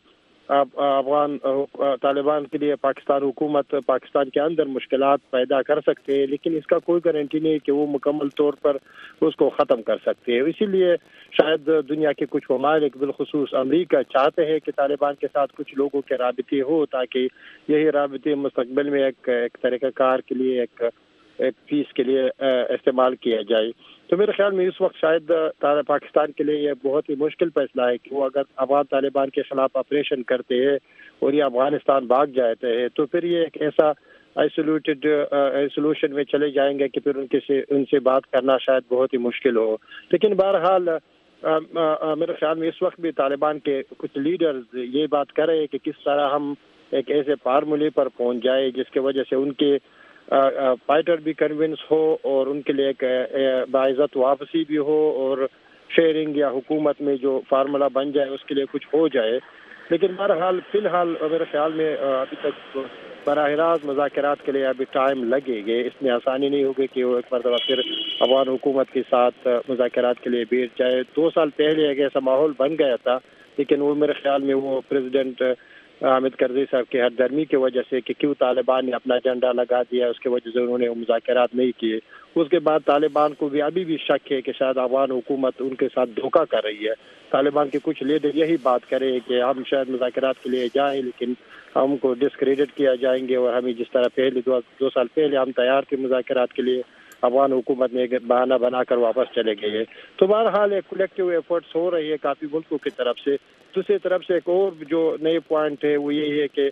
طالبان کے لیے پاکستان حکومت پاکستان کے اندر مشکلات پیدا کر سکتے ہیں, لیکن اس کا کوئی گارنٹی نہیں کہ وہ مکمل طور پر اس کو ختم کر سکتے ہیں. اسی لیے شاید دنیا کے کچھ ممالک بالخصوص امریکہ چاہتے ہیں کہ طالبان کے ساتھ کچھ لوگوں کے رابطے ہو تاکہ یہی رابطے مستقبل میں ایک طریقہ کار کے لیے ایک پیس کے لیے استعمال کیا جائے. تو میرے خیال میں اس وقت شاید پاکستان کے لیے یہ بہت ہی مشکل فیصلہ ہے کہ وہ اگر افغان طالبان کے خلاف آپریشن کرتے ہیں اور یہ افغانستان بھاگ جاتے ہیں تو پھر یہ ایک ایسا آئسولیٹڈ سولوشن میں چلے جائیں گے کہ پھر ان سے بات کرنا شاید بہت ہی مشکل ہو. لیکن بہرحال میرے خیال میں اس وقت بھی طالبان کے کچھ لیڈرز یہ بات کر رہے ہیں کہ کس طرح ہم ایک ایسے فارمولے پر پہنچ جائے جس کی وجہ سے ان کے فائٹر بھی کنونس ہو اور ان کے لیے ایک باعزت واپسی بھی ہو اور شیئرنگ یا حکومت میں جو فارمولا بن جائے اس کے لیے کچھ ہو جائے. لیکن بہرحال فی الحال میرے خیال میں ابھی تک براہ راست مذاکرات کے لیے ابھی ٹائم لگے گے. اس میں آسانی نہیں ہوگی کہ وہ ایک مرتبہ پھر افغان حکومت کے ساتھ مذاکرات کے لیے بیٹھ جائے. 2 سال پہلے ایک ایسا ماحول بن گیا تھا, لیکن وہ میرے خیال میں وہ پریزیڈنٹ حامد کرزئی صاحب کی ہر درمی کی وجہ سے کہ کیوں طالبان نے اپنا جھنڈا لگا دیا, اس کی وجہ سے انہوں نے مذاکرات نہیں کیے. اس کے بعد طالبان کو بھی ابھی بھی شک ہے کہ شاید افغان حکومت ان کے ساتھ دھوکہ کر رہی ہے. طالبان کے کچھ لیڈر یہی بات کرے کہ ہم شاید مذاکرات کے لیے جائیں لیکن ہم کو ڈسکریڈٹ کیا جائیں گے, اور ہمیں جس طرح پہلے 2 سال پہلے ہم تیار تھے مذاکرات کے لیے, افغان حکومت نے بہانہ بنا کر واپس چلے گئے. تو بہرحال ایک کلیکٹیو ایفرٹس ہو رہی ہے کافی ملکوں کی طرف سے. دوسری طرف سے ایک اور جو نئے پوائنٹ ہے وہ یہی ہے کہ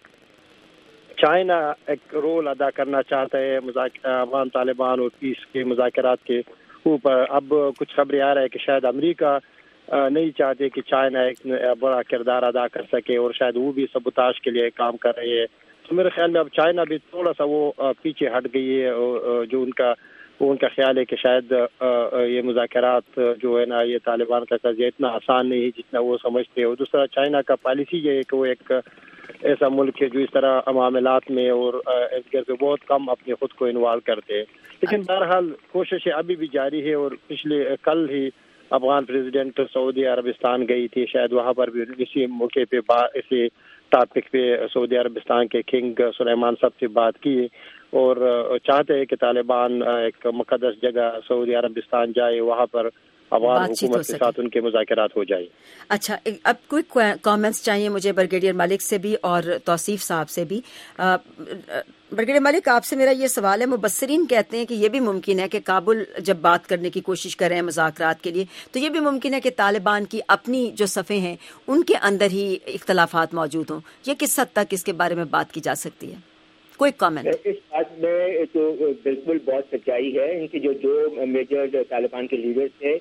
چائنا ایک رول ادا کرنا چاہتا ہے افغان طالبان اور پیس کے مذاکرات کے اوپر. اب کچھ خبریں آ رہا ہے کہ شاید امریکہ نہیں چاہتے کہ چائنا ایک بڑا کردار ادا کر سکے, اور شاید وہ بھی سبوتاژ کے لیے کام کر رہے ہیں. تو میرے خیال میں اب چائنا بھی تھوڑا سا وہ پیچھے ہٹ گئی ہے, اور جو ان کا خیال ہے کہ شاید یہ مذاکرات جو ہے نا یہ طالبان کا قضیہ اتنا آسان نہیں ہے جتنا وہ سمجھتے ہیں. اور دوسرا چائنا کا پالیسی یہ ہے کہ وہ ایک ایسا ملک ہے جو اس طرح معاملات میں اور ارد گرد بہت کم اپنے خود کو انوالو کرتے ہیں. لیکن بہرحال کوششیں ابھی بھی جاری ہے, اور پچھلے کل ہی افغان پریزیڈنٹ سعودی عربستان گئی تھی. شاید وہاں پر بھی اسی موقع پہ اسی ٹاپک پہ سعودی عربستان کے کنگ سلیمان صاحب سے بات کی, اور چاہتے ہیں کہ طالبان ایک مقدس جگہ سعودی عربستان جائے, وہاں پر افغان حکومت کے ساتھ ان کے مذاکرات ہو جائے. اچھا, اب کوئی کامنٹس چاہیے مجھے بریگیڈیئر ملک سے بھی اور توصیف صاحب سے بھی. بریگیڈیئر ملک, آپ سے میرا یہ سوال ہے, مبصرین کہتے ہیں کہ یہ بھی ممکن ہے کہ کابل جب بات کرنے کی کوشش کر رہے ہیں مذاکرات کے لیے تو یہ بھی ممکن ہے کہ طالبان کی اپنی جو صفیں ہیں ان کے اندر ہی اختلافات موجود ہوں. یہ کس حد تک اس کے بارے میں بات کی جا سکتی ہے؟ کوئی کامنٹ؟ اس بات میں تو بالکل بہت سچائی ہے. ان کے جو میجر طالبان کے لیڈر تھے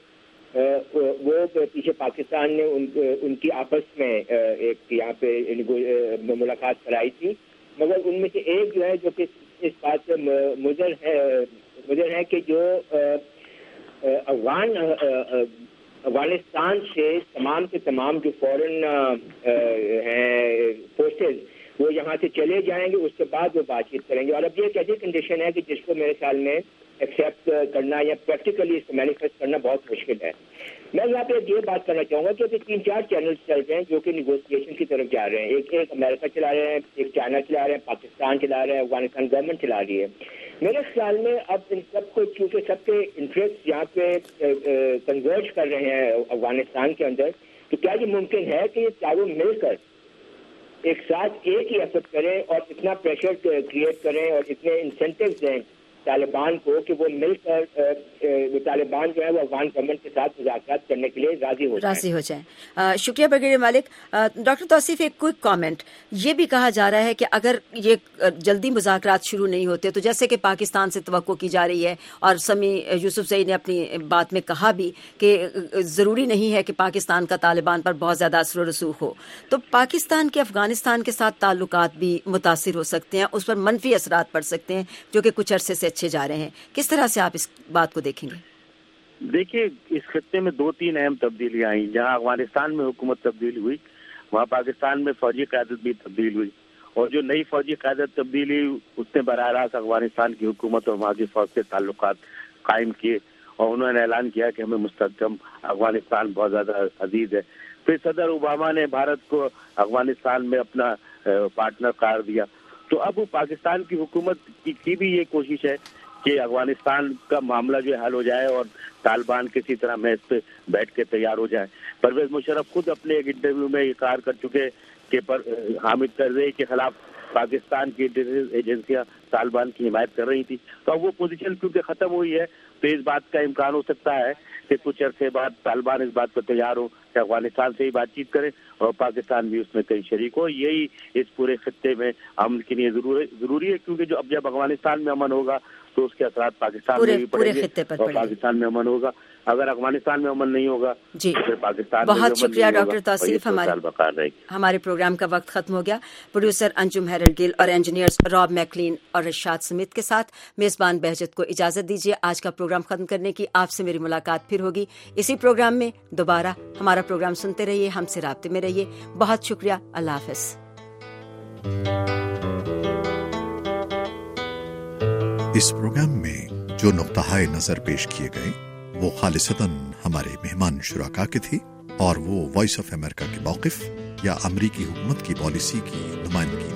وہ پیچھے پاکستان نے ان کی آپس میں ایک یہاں پہ ملاقات کرائی تھی, مگر ان میں سے ایک جو ہے جو کہ اس بات سے مضر ہے کہ جو افغانستان سے تمام کے تمام جو فورن ہیں فورسز وہ یہاں سے چلے جائیں گے, اس کے بعد وہ بات چیت کریں گے. اور اب یہ ایک ایسی کنڈیشن ہے کہ جس کو میرے خیال میں ایکسیپٹ کرنا یا پریکٹیکلی اس کو مینیفیسٹ کرنا بہت مشکل ہے. میں یہاں پہ یہ بات کرنا چاہوں گا کہ ابھی 3-4 چینلز چل رہے ہیں جو کہ نیگوسیشن کی طرف جا رہے ہیں. ایک امریکہ چلا رہے ہیں, ایک چائنا چلا رہے ہیں, پاکستان چلا رہے ہیں, افغانستان گورنمنٹ چلا رہی ہے. میرے خیال میں اب ان سب کو چونکہ سب کے انٹرسٹ یہاں پہ کنورج کر رہے ہیں افغانستان کے اندر, تو کیا یہ ممکن ہے کہ یہ چاروں مل کر ایک ساتھ ایک ہی ایفرٹ کریں اور اتنا پریشر کریٹ کریں اور اتنے انسینٹیوز دیں طالبان کو کہ وہ مل کر طالبان جو ہے وہ افغان گورنمنٹ کے ساتھ مذاکرات کرنے کے لیے راضی ہو جائیں. شکریہ بریگیڈیئر ملک. ڈاکٹر توصیف, ایک کوئک کامنٹ. یہ بھی کہا جا رہا ہے کہ اگر یہ جلدی مذاکرات شروع نہیں ہوتے تو جیسے کہ پاکستان سے توقع کی جا رہی ہے, اور سمیع یوسف زئی نے اپنی بات میں کہا بھی کہ ضروری نہیں ہے کہ پاکستان کا طالبان پر بہت زیادہ اثر و رسوخ ہو, تو پاکستان کے افغانستان کے ساتھ تعلقات بھی متاثر ہو سکتے ہیں, اس پر منفی اثرات پڑ سکتے ہیں جو کہ کچھ عرصے سے اچھے جا رہے ہیں. کس طرح سے آپ اس بات کو دیکھیں گے؟ دیکھیے, اس خطے میں 2-3 اہم تبدیلیاں آئیں. جہاں افغانستان میں حکومت تبدیل ہوئی وہاں پاکستان میں فوجی قیادت بھی تبدیل ہوئی, اور جو نئی فوجی قیادت تبدیلی اس نے براہ راست افغانستان کی حکومت اور وہاں کی فوج سے تعلقات قائم کیے, اور انہوں نے اعلان کیا کہ ہمیں مستحکم افغانستان بہت زیادہ عزیز ہے. پھر صدر اوباما نے بھارت کو افغانستان میں اپنا پارٹنر قرار دیا. تو اب پاکستان کی حکومت کی بھی یہ کوشش ہے کہ افغانستان کا معاملہ جو حل ہو جائے اور طالبان کسی طرح میز پہ بیٹھ کے تیار ہو جائے. پرویز مشرف خود اپنے ایک انٹرویو میں اقرار کر چکے کہ حامد کرزئی کے خلاف پاکستان کی انٹیلیجنس ایجنسیاں طالبان کی حمایت کر رہی تھی. تو اب وہ پوزیشن کیونکہ ختم ہوئی ہے تو اس بات کا امکان ہو سکتا ہے کہ کچھ عرصے بعد طالبان اس بات پر تیار ہو کہ افغانستان سے ہی بات چیت کرے اور پاکستان بھی اس میں کئی شریک ہو. یہی اس پورے خطے میں امن کے لیے ضروری ہے, کیونکہ جب افغانستان میں امن ہوگا تو اس کے اثرات پاکستان میں بھی پڑیں گے اور پاکستان میں امن ہوگا. اگر افغانستان میں امن نہیں ہوگا جی تو پھر پاکستان بہت شکریہ ڈاکٹر توصیف. ہمارے پروگرام کا وقت ختم ہو گیا. پروڈیوسر انجم ہیرل گل اور انجینئرز راب میکلین اور رشاد سمتھ کے ساتھ میزبان بہجت کو اجازت دیجیے. آج کا پروگرام ختم کرنے کی آپ سے میری ملاقات پھر ہوگی اسی پروگرام میں دوبارہ. ہمارا پروگرام سنتے رہیے, ہم سے رابطے میں رہیے. بہت شکریہ. اللہ حافظ. اس پروگرام میں جو نقطہ نظر پیش کیے گئے وہ خالصتاً ہمارے مہمان شرکاء کے تھے اور وہ وائس آف امریکہ کے موقف یا امریکی حکومت کی پالیسی کی نمائندگی